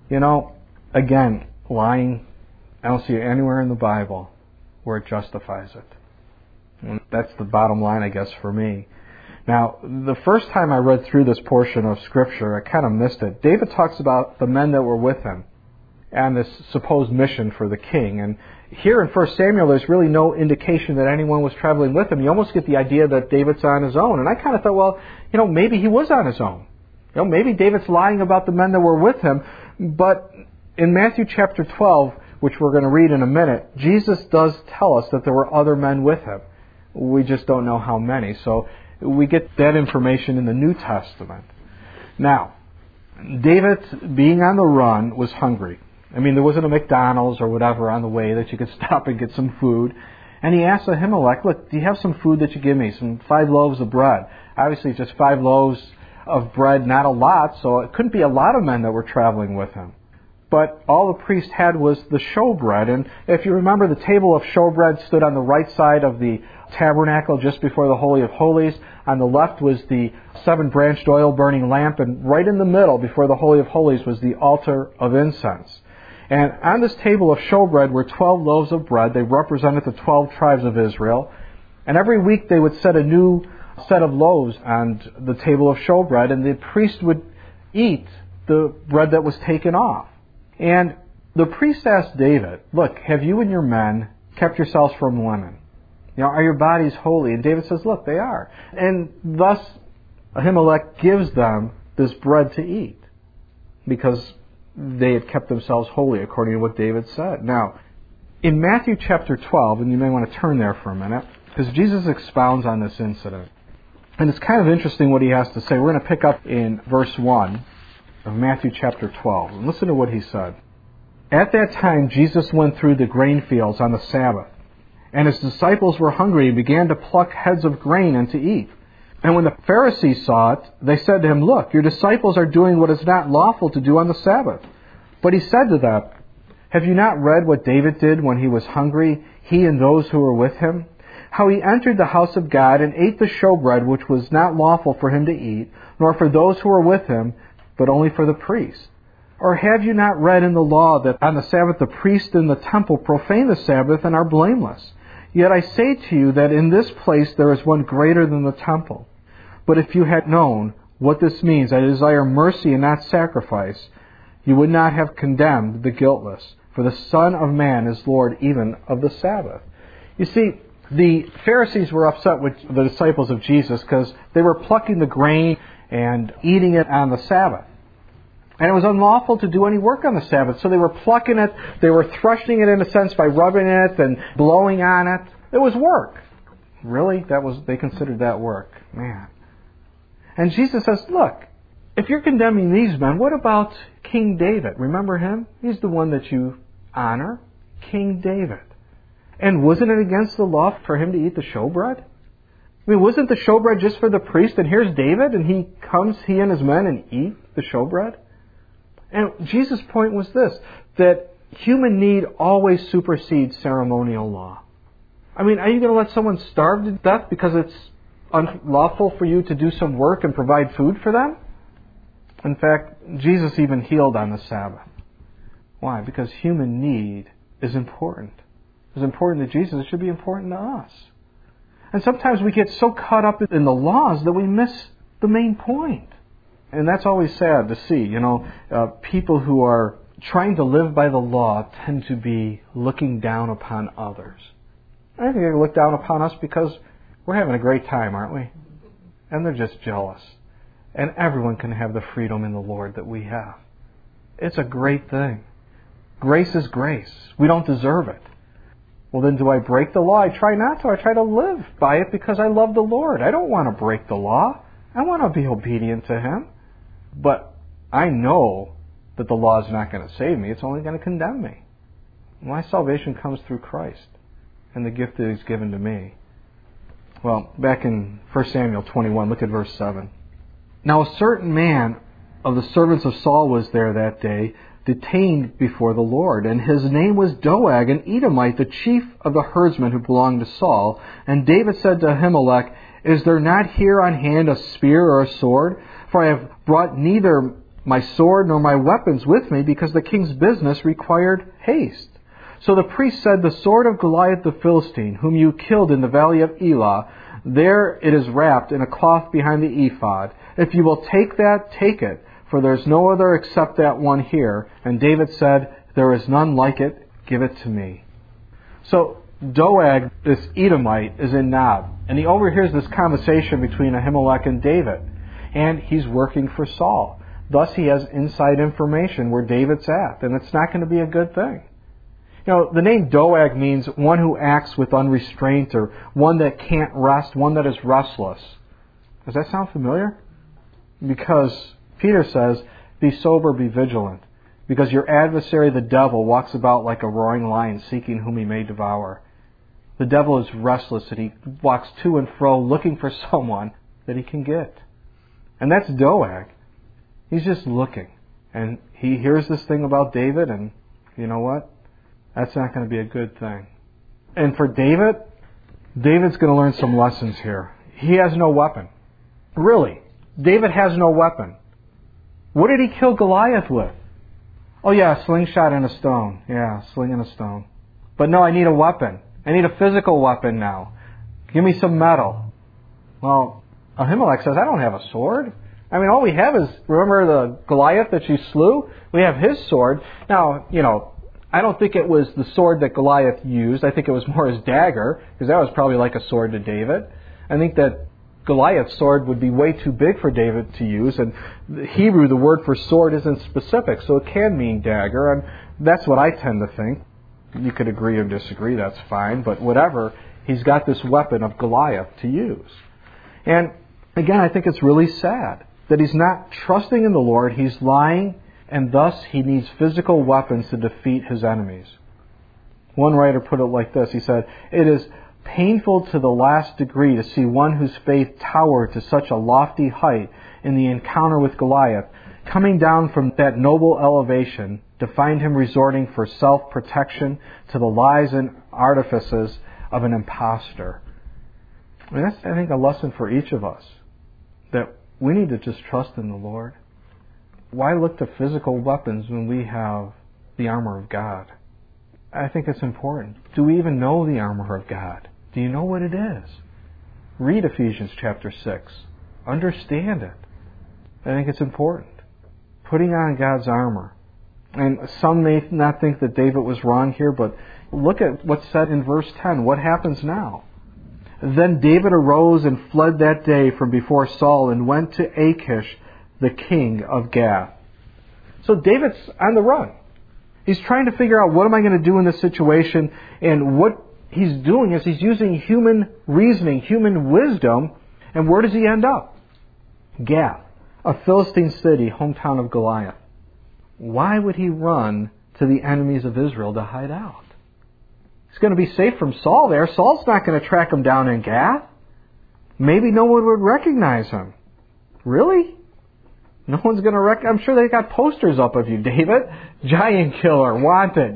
again, lying, I don't see it anywhere in the Bible where it justifies it. And that's the bottom line, I guess, for me. Now, the first time I read through this portion of Scripture, I kind of missed it. David talks about the men that were with him and this supposed mission for the king. And here in 1 Samuel, there's really no indication that anyone was traveling with him. You almost get the idea that David's on his own. And I kind of thought, well, maybe he was on his own. Maybe David's lying about the men that were with him. But in Matthew chapter 12, which we're going to read in a minute, Jesus does tell us that there were other men with him. We just don't know how many. So we get that information in the New Testament. Now, David, being on the run, was hungry. There wasn't a McDonald's or whatever on the way that you could stop and get some food. And he asked Ahimelech, "Look, do you have some food that you give me? Some 5 loaves of bread." Obviously, just 5 loaves of bread, not a lot, so it couldn't be a lot of men that were traveling with him. But all the priest had was the showbread. And if you remember, the table of showbread stood on the right side of the tabernacle just before the Holy of Holies. On the left was the 7-branched oil-burning lamp, and right in the middle, before the Holy of Holies, was the altar of incense. And on this table of showbread were 12 loaves of bread. They represented the 12 tribes of Israel. And every week they would set a new set of loaves on the table of showbread, and the priest would eat the bread that was taken off. And the priest asked David, "Look, have you and your men kept yourselves from women? Are your bodies holy?" And David says, "Look, they are." And thus Ahimelech gives them this bread to eat because they had kept themselves holy according to what David said. Now, in Matthew chapter 12, and you may want to turn there for a minute, because Jesus expounds on this incident. And it's kind of interesting what he has to say. We're going to pick up in verse 1 of Matthew chapter 12. And listen to what he said. "At that time, Jesus went through the grain fields on the Sabbath. And his disciples were hungry and began to pluck heads of grain and to eat. And when the Pharisees saw it, they said to him, 'Look, your disciples are doing what is not lawful to do on the Sabbath.' But he said to them, 'Have you not read what David did when he was hungry, he and those who were with him? How he entered the house of God and ate the showbread which was not lawful for him to eat, nor for those who were with him, but only for the priest? Or have you not read in the law that on the Sabbath the priests in the temple profane the Sabbath and are blameless? Yet I say to you that in this place there is one greater than the temple. But if you had known what this means, I desire mercy and not sacrifice, you would not have condemned the guiltless. For the Son of Man is Lord even of the Sabbath." You see, the Pharisees were upset with the disciples of Jesus because they were plucking the grain and eating it on the Sabbath. And it was unlawful to do any work on the Sabbath. So they were plucking it, they were threshing it in a sense by rubbing it and blowing on it. It was work. Really? They considered that work. Man. And Jesus says, look, if you're condemning these men, what about King David? Remember him? He's the one that you honor. King David. And wasn't it against the law for him to eat the showbread? I mean, wasn't the showbread just for the priest? And here's David, and he and his men, and eat the showbread? And Jesus' point was this, that human need always supersedes ceremonial law. I mean, are you going to let someone starve to death because it's unlawful for you to do some work and provide food for them? In fact, Jesus even healed on the Sabbath. Why? Because human need is important. It's important to Jesus. It should be important to us. And sometimes we get so caught up in the laws that we miss the main point. And that's always sad to see. People who are trying to live by the law tend to be looking down upon others. I think they look down upon us because we're having a great time, aren't we? And they're just jealous. And everyone can have the freedom in the Lord that we have. It's a great thing. Grace is grace. We don't deserve it. Well, then do I break the law? I try not to. I try to live by it because I love the Lord. I don't want to break the law. I want to be obedient to Him. But I know that the law is not going to save me. It's only going to condemn me. My salvation comes through Christ and the gift that He's given to me. Well, back in 1 Samuel 21, look at verse 7. Now a certain man of the servants of Saul was there that day, detained before the Lord, and his name was Doeg, an Edomite, the chief of the herdsmen who belonged to Saul. And David said to Ahimelech, Is there not here on hand a spear or a sword? For I have brought neither my sword nor my weapons with me, because the king's business required haste. So the priest said, The sword of Goliath the Philistine, whom you killed in the valley of Elah, there it is wrapped in a cloth behind the ephod. If you will take that, take it. For there is no other except that one here. And David said, There is none like it. Give it to me. So Doeg, this Edomite, is in Nob. And he overhears this conversation between Ahimelech and David. And he's working for Saul. Thus he has inside information where David's at. And it's not going to be a good thing. The name Doeg means one who acts with unrestraint, or one that can't rest, one that is restless. Does that sound familiar? Because Peter says, Be sober, be vigilant, because your adversary the devil walks about like a roaring lion, seeking whom he may devour. The devil is restless, and he walks to and fro looking for someone that he can get. And that's Doeg. He's just looking. And he hears this thing about David, and you know what? That's not going to be a good thing. And for David's going to learn some lessons here. He has no weapon. Really, David has no weapon. What did he kill Goliath with? Oh yeah, a slingshot and a stone. Yeah, sling and a stone. But no, I need a weapon. I need a physical weapon now. Give me some metal. Well, Ahimelech says, I don't have a sword. I mean, all we have is, remember the Goliath that you slew? We have his sword. Now, I don't think it was the sword that Goliath used. I think it was more his dagger, because that was probably like a sword to David. I think that Goliath's sword would be way too big for David to use, and the Hebrew, the word for sword isn't specific, so it can mean dagger, and that's what I tend to think. You could agree or disagree, that's fine, but whatever, he's got this weapon of Goliath to use. And again, I think it's really sad that he's not trusting in the Lord, he's lying, and thus he needs physical weapons to defeat his enemies. One writer put it like this, he said, It is painful to the last degree to see one whose faith towered to such a lofty height in the encounter with Goliath, coming down from that noble elevation to find him resorting for self-protection to the lies and artifices of an impostor. I mean, that's, I think, a lesson for each of us, that we need to just trust in the Lord. Why look to physical weapons when we have the armor of God? I think it's important. Do we even know the armor of God? Do you know what it is? Read Ephesians chapter 6. Understand it. I think it's important. Putting on God's armor. And some may not think that David was wrong here, but look at what's said in verse 10. What happens now? Then David arose and fled that day from before Saul and went to Achish, the king of Gath. So David's on the run. He's trying to figure out, what am I going to do in this situation, and what he's doing is he's using human reasoning, human wisdom, and where does he end up? Gath, a Philistine city, hometown of Goliath. Why would he run to the enemies of Israel to hide out? He's going to be safe from Saul there. Saul's not going to track him down in Gath. Maybe no one would recognize him. Really? No one's going to recognize. I'm sure they got posters up of you, David. Giant killer, wanted,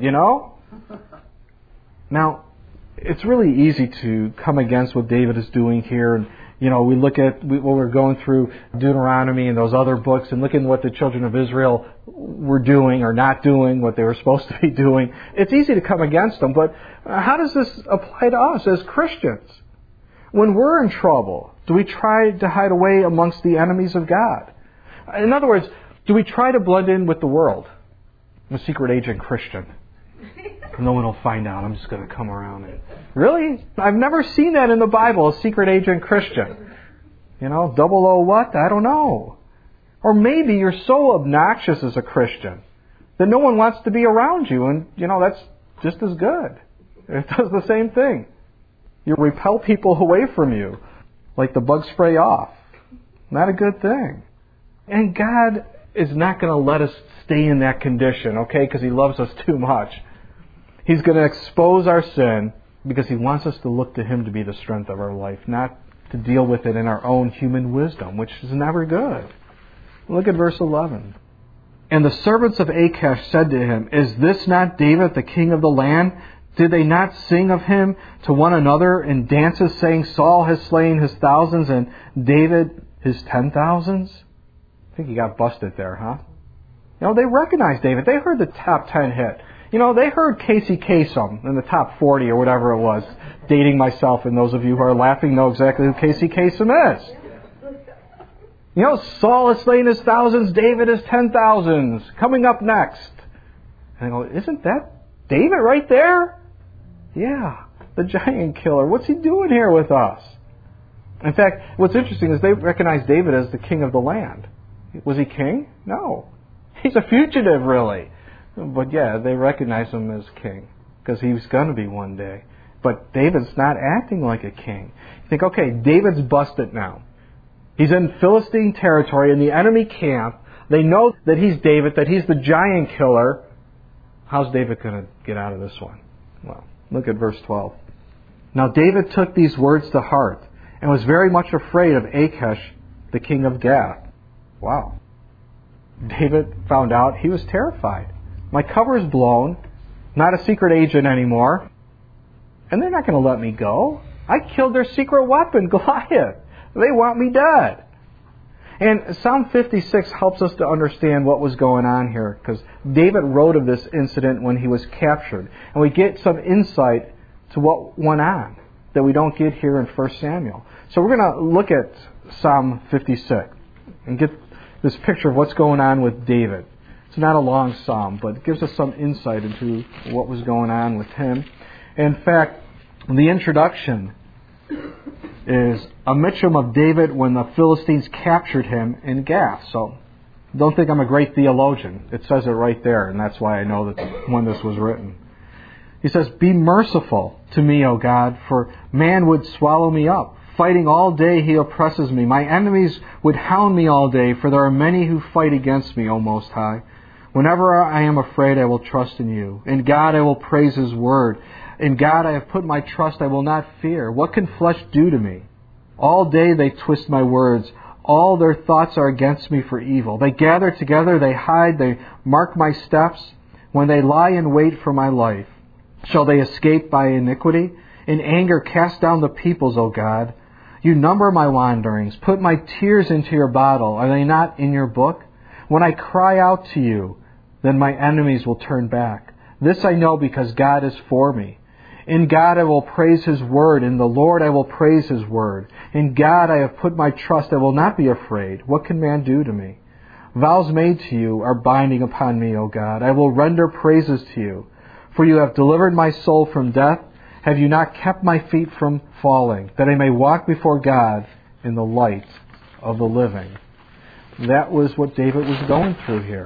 Now, it's really easy to come against what David is doing here. And, we look at what we're going through Deuteronomy and those other books and looking at what the children of Israel were doing or not doing, what they were supposed to be doing. It's easy to come against them, but how does this apply to us as Christians? When we're in trouble, do we try to hide away amongst the enemies of God? In other words, do we try to blend in with the world? I'm a secret agent Christian. No one will find out. I'm just going to come around and... Really? I've never seen that in the Bible, a secret agent Christian. 00 what? I don't know. Or maybe you're so obnoxious as a Christian that no one wants to be around you, and, that's just as good. It does the same thing. You repel people away from you, like the bug spray off. Not a good thing. And God is not going to let us stay in that condition, okay, because He loves us too much. He's going to expose our sin because He wants us to look to Him to be the strength of our life, not to deal with it in our own human wisdom, which is never good. Look at verse 11. And the servants of Achish said to him, Is this not David, the king of the land? Did they not sing of him to one another in dances, saying, Saul has slain his thousands and David his 10,000s? I think he got busted there, huh? They recognized David. They heard the top 10 hit. They heard Casey Kasem in the top 40 or whatever it was. Dating myself, and those of you who are laughing know exactly who Casey Kasem is. Saul has slain his thousands, David his 10,000s. Coming up next. And I go, isn't that David right there? Yeah, the giant killer. What's he doing here with us? In fact, what's interesting is they recognize David as the king of the land. Was he king? No. He's a fugitive, really. But yeah, they recognize him as king because he was going to be one day. But David's not acting like a king. You think, okay, David's busted now. He's in Philistine territory in the enemy camp. They know that he's David, that he's the giant killer. How's David going to get out of this one? Well, look at verse 12. Now David took these words to heart and was very much afraid of Achish, the king of Gath. Wow. David found out he was terrified. My cover's blown. Not a secret agent anymore. And they're not going to let me go. I killed their secret weapon, Goliath. They want me dead. And Psalm 56 helps us to understand what was going on here, because David wrote of this incident when he was captured. And we get some insight to what went on that we don't get here in 1 Samuel. So we're going to look at Psalm 56 and get this picture of what's going on with David. It's not a long psalm, but it gives us some insight into what was going on with him. In fact, the introduction is a Mitchum of David when the Philistines captured him in Gath. So don't think I'm a great theologian. It says it right there, and that's why I know that when this was written. He says, Be merciful to me, O God, for man would swallow me up. Fighting all day he oppresses me. My enemies would hound me all day, for there are many who fight against me, O Most High. Whenever I am afraid, I will trust in you. In God I will praise His word. In God I have put my trust, I will not fear. What can flesh do to me? All day they twist my words. All their thoughts are against me for evil. They gather together, they hide, they mark my steps. When they lie in wait for my life, shall they escape by iniquity? In anger cast down the peoples, O God. You number my wanderings. Put my tears into your bottle. Are they not in your book? When I cry out to you, then my enemies will turn back. This I know because God is for me. In God I will praise His word. In the Lord I will praise His word. In God I have put my trust. I will not be afraid. What can man do to me? Vows made to you are binding upon me, O God. I will render praises to you. For you have delivered my soul from death. Have you not kept my feet from falling, that I may walk before God in the light of the living? That was what David was going through here.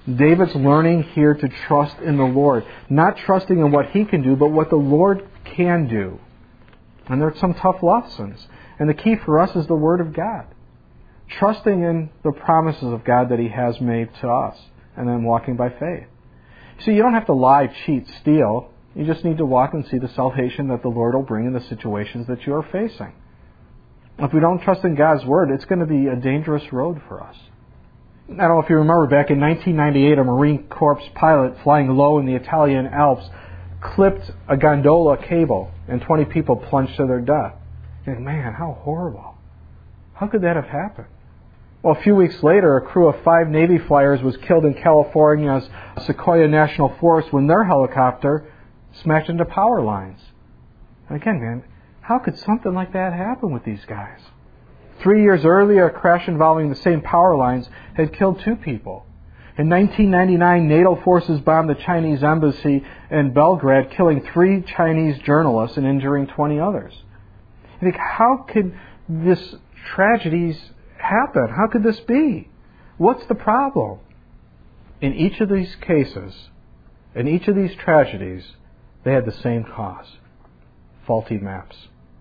David's learning here to trust in the Lord. Not trusting in what he can do, but what the Lord can do. And there are some tough lessons. And the key for us is the Word of God. Trusting in the promises of God that He has made to us. And then walking by faith. See, you don't have to lie, cheat, steal. You just need to walk and see the salvation that the Lord will bring in the situations that you are facing. If we don't trust in God's Word, it's going to be a dangerous road for us. I don't know if you remember, back in 1998, a Marine Corps pilot flying low in the Italian Alps clipped a gondola cable and 20 people plunged to their death. You think, man, how horrible. How could that have happened? Well, a few weeks later, a crew of 5 Navy flyers was killed in California's Sequoia National Forest when their helicopter smashed into power lines. And again, man, how could something like that happen with these guys? 3 years earlier, a crash involving the same power lines had killed 2 people. In 1999, NATO forces bombed the Chinese embassy in Belgrade, killing 3 Chinese journalists and injuring 20 others. You think, how could this tragedies happen? How could this be? What's the problem? In each of these cases, in each of these tragedies, they had the same cause. Faulty maps.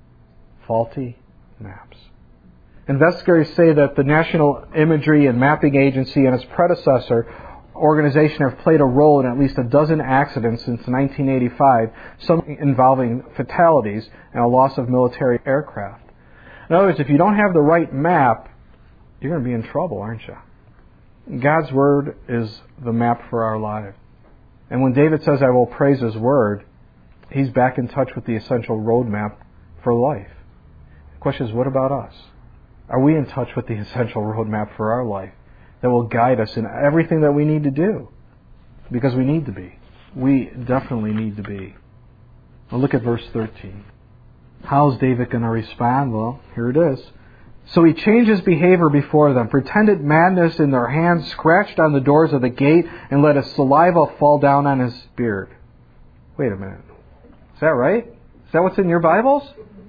Faulty maps. Investigators say that the National Imagery and Mapping Agency and its predecessor organization have played a role in at least a dozen accidents since 1985, some involving fatalities and a loss of military aircraft. In other words, if you don't have the right map, you're going to be in trouble, aren't you? God's Word is the map for our life. And when David says, I will praise His Word, he's back in touch with the essential roadmap for life. The question is, what about us? Are we in touch with the essential roadmap for our life that will guide us in everything that we need to do? Because we need to be. We definitely need to be. Well, look at verse 13. How's David going to respond? Well, here it is. So he changed his behavior before them, pretended madness in their hands, scratched on the doors of the gate, and let his saliva fall down on his beard. Wait a minute. Is that right? Is that what's in your Bibles?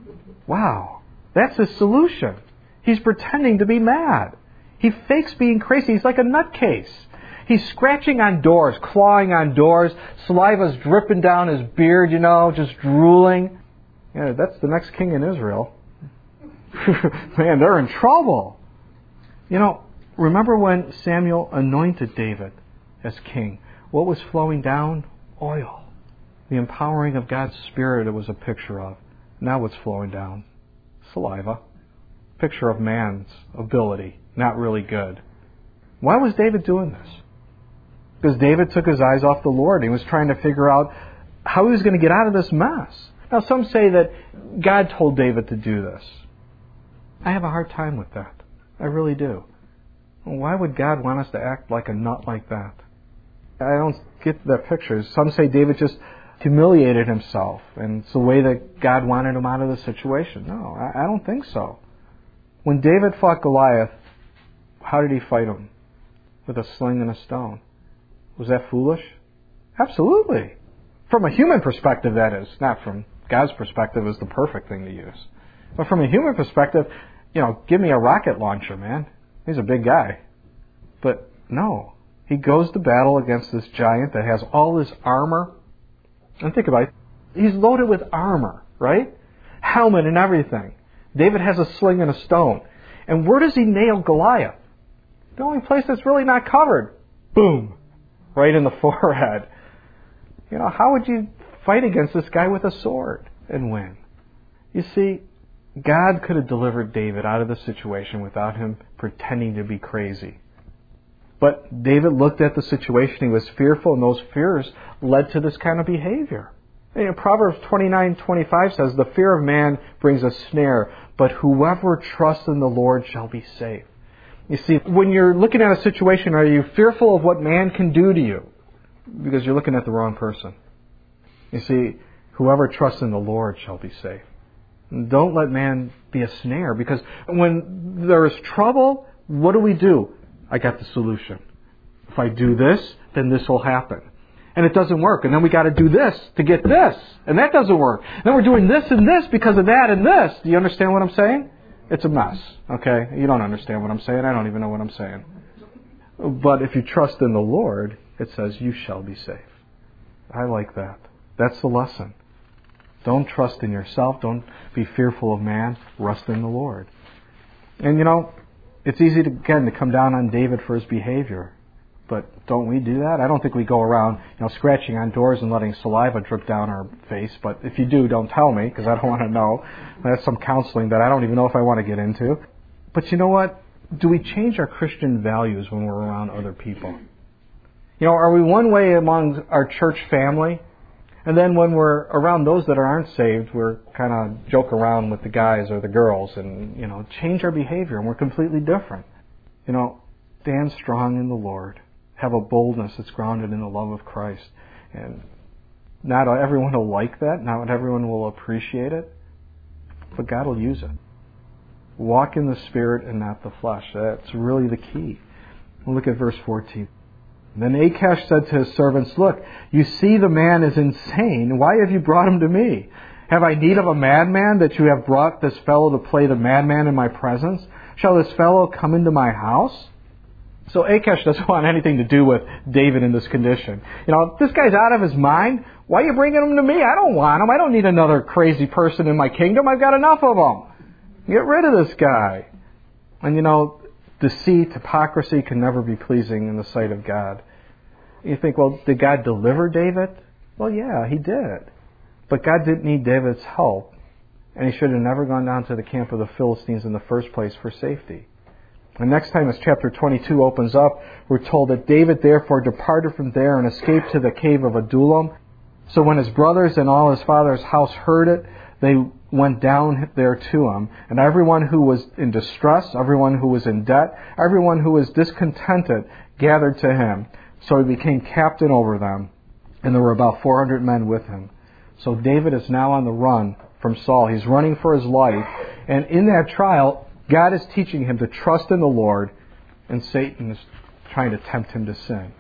Wow. That's his solution. He's pretending to be mad. He fakes being crazy. He's like a nutcase. He's scratching on doors, clawing on doors. Saliva's dripping down his beard, just drooling. Yeah, that's the next king in Israel. Man, they're in trouble. Remember when Samuel anointed David as king? What was flowing down? Oil. The empowering of God's Spirit it was a picture of. Now what's flowing down? Saliva. Picture of man's ability. Not really good. Why was David doing this? Because David took his eyes off the Lord. He was trying to figure out how he was going to get out of this mess. Now some say that God told David to do this. I have a hard time with that. I really do. Why would God want us to act like a nut like that? I don't get that picture. Some say David just humiliated himself, and it's the way that God wanted him out of the situation. No, I don't think so. When David fought Goliath, how did he fight him? With a sling and a stone. Was that foolish? Absolutely. From a human perspective, that is. Not from God's perspective, is the perfect thing to use. But from a human perspective, give me a rocket launcher, man. He's a big guy. But no. He goes to battle against this giant that has all this armor. And think about it. He's loaded with armor, right? Helmet and everything. David has a sling and a stone. And where does he nail Goliath? The only place that's really not covered. Boom. Right in the forehead. How would you fight against this guy with a sword and win? You see, God could have delivered David out of the situation without him pretending to be crazy. But David looked at the situation. He was fearful, and those fears led to this kind of behavior. Proverbs 29:25 says, the fear of man brings a snare, but whoever trusts in the Lord shall be safe. You see, when you're looking at a situation, are you fearful of what man can do to you? Because you're looking at the wrong person. You see, whoever trusts in the Lord shall be safe. Don't let man be a snare, because when there is trouble, what do? I got the solution. If I do this, then this will happen. And it doesn't work. And then we got to do this to get this. And that doesn't work. And then we're doing this and this because of that and this. Do you understand what I'm saying? It's a mess. Okay? You don't understand what I'm saying. I don't even know what I'm saying. But if you trust in the Lord, it says you shall be safe. I like that. That's the lesson. Don't trust in yourself. Don't be fearful of man. Rest in the Lord. And it's easy to come down on David for his behavior. But don't we do that? I don't think we go around, scratching on doors and letting saliva drip down our face. But if you do, don't tell me, because I don't want to know. That's some counseling that I don't even know if I want to get into. But you know what? Do we change our Christian values when we're around other people? Are we one way among our church family, and then when we're around those that aren't saved, we're kind of joke around with the guys or the girls and, change our behavior, and we're completely different. Stand strong in the Lord. Have a boldness that's grounded in the love of Christ. And not everyone will like that. Not everyone will appreciate it. But God will use it. Walk in the Spirit and not the flesh. That's really the key. Look at verse 14. Then Achash said to his servants, "Look, you see the man is insane. Why have you brought him to me? Have I need of a madman that you have brought this fellow to play the madman in my presence? Shall this fellow come into my house?" So Achash doesn't want anything to do with David in this condition. If this guy's out of his mind, why are you bringing him to me? I don't want him. I don't need another crazy person in my kingdom. I've got enough of them. Get rid of this guy. And deceit, hypocrisy can never be pleasing in the sight of God. You think, well, did God deliver David? Well, yeah, He did. But God didn't need David's help. And he should have never gone down to the camp of the Philistines in the first place for safety. And next time as chapter 22 opens up, we're told that David therefore departed from there and escaped to the cave of Adullam. So when his brothers and all his father's house heard it, they went down there to him. And everyone who was in distress, everyone who was in debt, everyone who was discontented gathered to him. So he became captain over them. And there were about 400 men with him. So David is now on the run from Saul. He's running for his life. And in that trial, God is teaching him to trust in the Lord, and Satan is trying to tempt him to sin.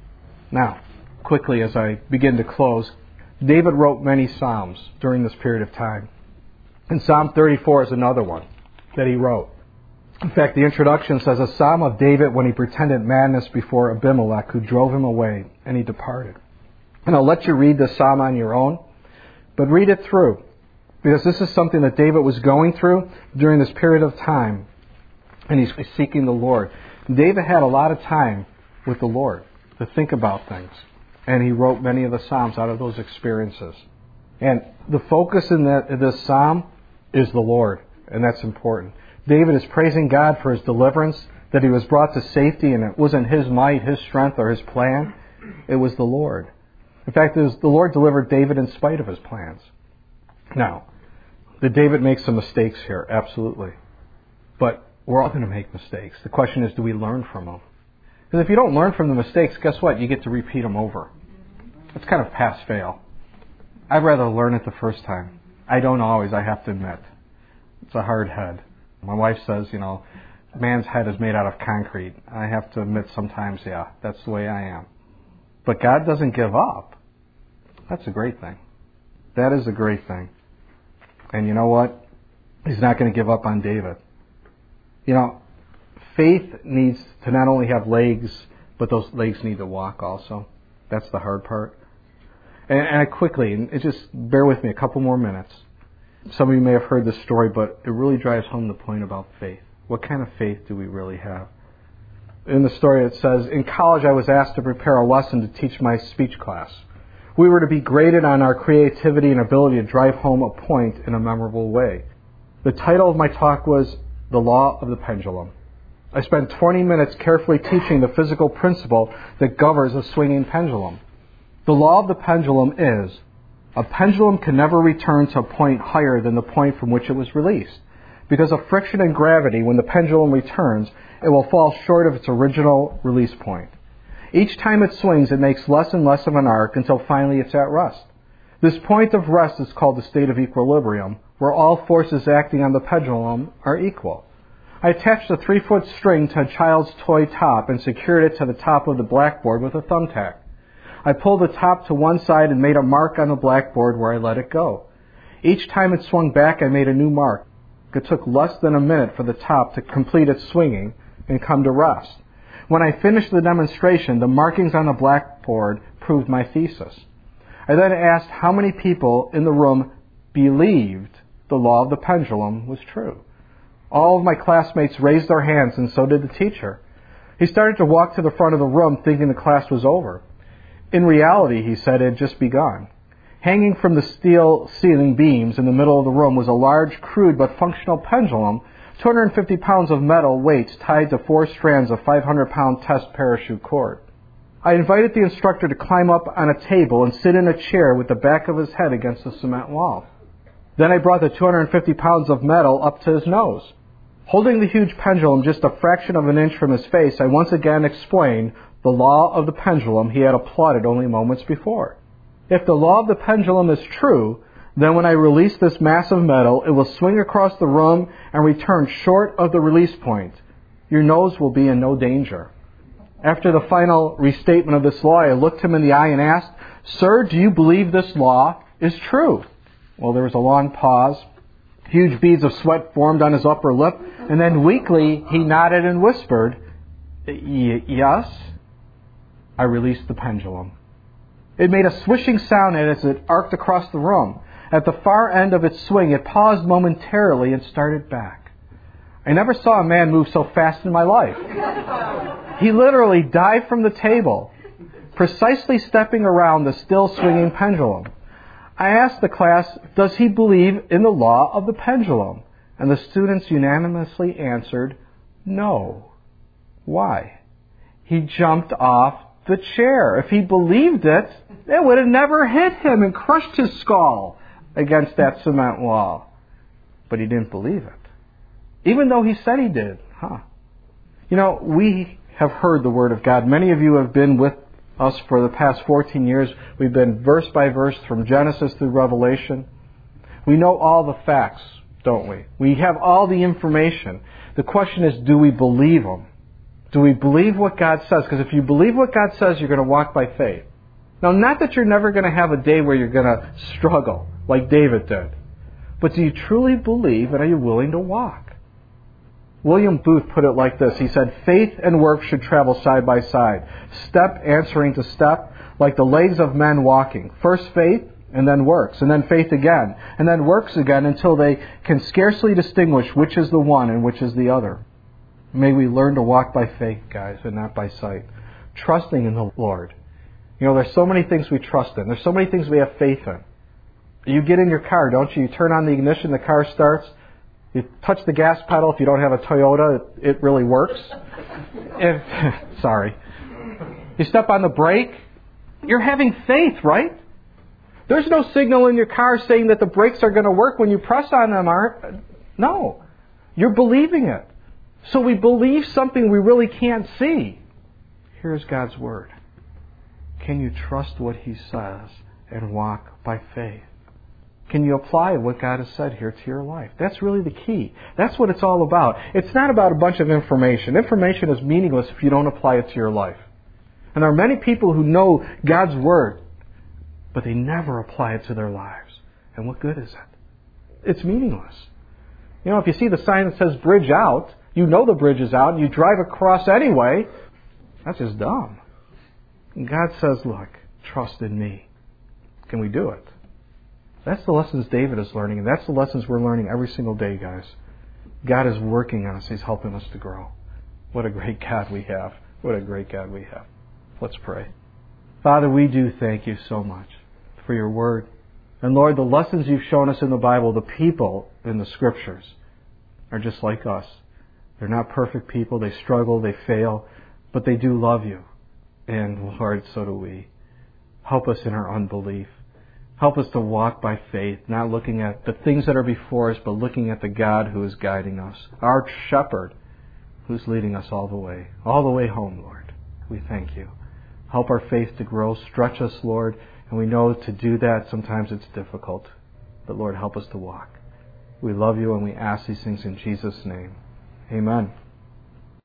Now, quickly as I begin to close, David wrote many psalms during this period of time. And Psalm 34 is another one that he wrote. In fact, the introduction says, "A psalm of David when he pretended madness before Abimelech, who drove him away, and he departed." And I'll let you read this psalm on your own, but read it through. Because this is something that David was going through during this period of time. And he's seeking the Lord. David had a lot of time with the Lord to think about things. And he wrote many of the Psalms out of those experiences. And the focus in this Psalm is the Lord. And that's important. David is praising God for his deliverance, that he was brought to safety, and it wasn't his might, his strength, or his plan. It was the Lord. In fact, the Lord delivered David in spite of his plans. Now, did David make some mistakes here? Absolutely. But we're all going to make mistakes. The question is, do we learn from them? Because if you don't learn from the mistakes, guess what? You get to repeat them over. It's kind of pass-fail. I'd rather learn it the first time. I don't always, I have to admit. It's a hard head. My wife says, man's head is made out of concrete. I have to admit sometimes, yeah, that's the way I am. But God doesn't give up. That's a great thing. That is a great thing. And you know what? He's not going to give up on David. Faith needs to not only have legs, but those legs need to walk also. That's the hard part. And quickly, just bear with me a couple more minutes. Some of you may have heard this story, but it really drives home the point about faith. What kind of faith do we really have? In the story it says, "In college I was asked to prepare a lesson to teach my speech class. We were to be graded on our creativity and ability to drive home a point in a memorable way. The title of my talk was The Law of the Pendulum. I spent 20 minutes carefully teaching the physical principle that governs a swinging pendulum. The law of the pendulum is, a pendulum can never return to a point higher than the point from which it was released. Because of friction and gravity, when the pendulum returns, it will fall short of its original release point. Each time it swings, it makes less and less of an arc until finally it's at rest. This point of rest is called the state of equilibrium, where all forces acting on the pendulum are equal. I attached a 3-foot string to a child's toy top and secured it to the top of the blackboard with a thumbtack. I pulled the top to one side and made a mark on the blackboard where I let it go. Each time it swung back, I made a new mark. It took less than a minute for the top to complete its swinging and come to rest. When I finished the demonstration, the markings on the blackboard proved my thesis. I then asked how many people in the room believed the law of the pendulum was true. All of my classmates raised their hands, and so did the teacher. He started to walk to the front of the room thinking the class was over. In reality, he said, it had just begun. Hanging from the steel ceiling beams in the middle of the room was a large, crude but functional pendulum, 250 pounds of metal weights tied to 4 strands of 500-pound test parachute cord. I invited the instructor to climb up on a table and sit in a chair with the back of his head against the cement wall. Then I brought the 250 pounds of metal up to his nose. Holding the huge pendulum just a fraction of an inch from his face, I once again explained the law of the pendulum he had applauded only moments before. If the law of the pendulum is true, then when I release this mass of metal, it will swing across the room and return short of the release point. Your nose will be in no danger. After the final restatement of this law, I looked him in the eye and asked, "Sir, do you believe this law is true?" Well, there was a long pause. Huge beads of sweat formed on his upper lip, and then weakly he nodded and whispered, "Yes." I released the pendulum. It made a swishing sound as it arced across the room. At the far end of its swing, it paused momentarily and started back. I never saw a man move so fast in my life. He literally dived from the table, precisely stepping around the still swinging pendulum. I asked the class, "Does he believe in the law of the pendulum?" And the students unanimously answered, "No." Why? He jumped off the chair. If he believed it, it would have never hit him and crushed his skull against that cement wall. But he didn't believe it, even though he said he did. You know, we have heard the Word of God. Many of you have been with us for the past 14 years. We've been verse by verse from Genesis through Revelation. We know all the facts, don't we? We have all the information. The question is, do we believe them? Do we believe what God says? Because if you believe what God says, you're going to walk by faith. Now, not that you're never going to have a day where you're going to struggle like David did. But do you truly believe, and are you willing to walk? William Booth put it like this. He said, "Faith and work should travel side by side, step answering to step, like the legs of men walking. First faith, and then works, and then faith again, and then works again until they can scarcely distinguish which is the one and which is the other." May we learn to walk by faith, guys, and not by sight. Trusting in the Lord. You know, there's so many things we trust in. There's so many things we have faith in. You get in your car, don't you? You turn on the ignition, the car starts. You touch the gas pedal. If you don't have a Toyota, it really works. Sorry. You step on the brake. You're having faith, right? There's no signal in your car saying that the brakes are going to work when you press on them, aren't? No. You're believing it. So we believe something we really can't see. Here's God's Word. Can you trust what He says and walk by faith? Can you apply what God has said here to your life? That's really the key. That's what it's all about. It's not about a bunch of information. Information is meaningless if you don't apply it to your life. And there are many people who know God's Word, but they never apply it to their lives. And what good is it? It's meaningless. You know, if you see the sign that says bridge out, you know the bridge is out, and you drive across anyway, that's just dumb. And God says, look, trust in me. Can we do it? That's the lessons David is learning, and that's the lessons we're learning every single day, guys. God is working on us. He's helping us to grow. What a great God we have. What a great God we have. Let's pray. Father, we do thank you so much for your Word. And Lord, the lessons you've shown us in the Bible, the people in the Scriptures, are just like us. They're not perfect people. They struggle. They fail. But they do love you. And Lord, so do we. Help us in our unbelief. Help us to walk by faith, not looking at the things that are before us, but looking at the God who is guiding us, our shepherd who's leading us all the way home, Lord. We thank you. Help our faith to grow. Stretch us, Lord. And we know to do that, sometimes it's difficult. But Lord, help us to walk. We love you and we ask these things in Jesus' name. Amen.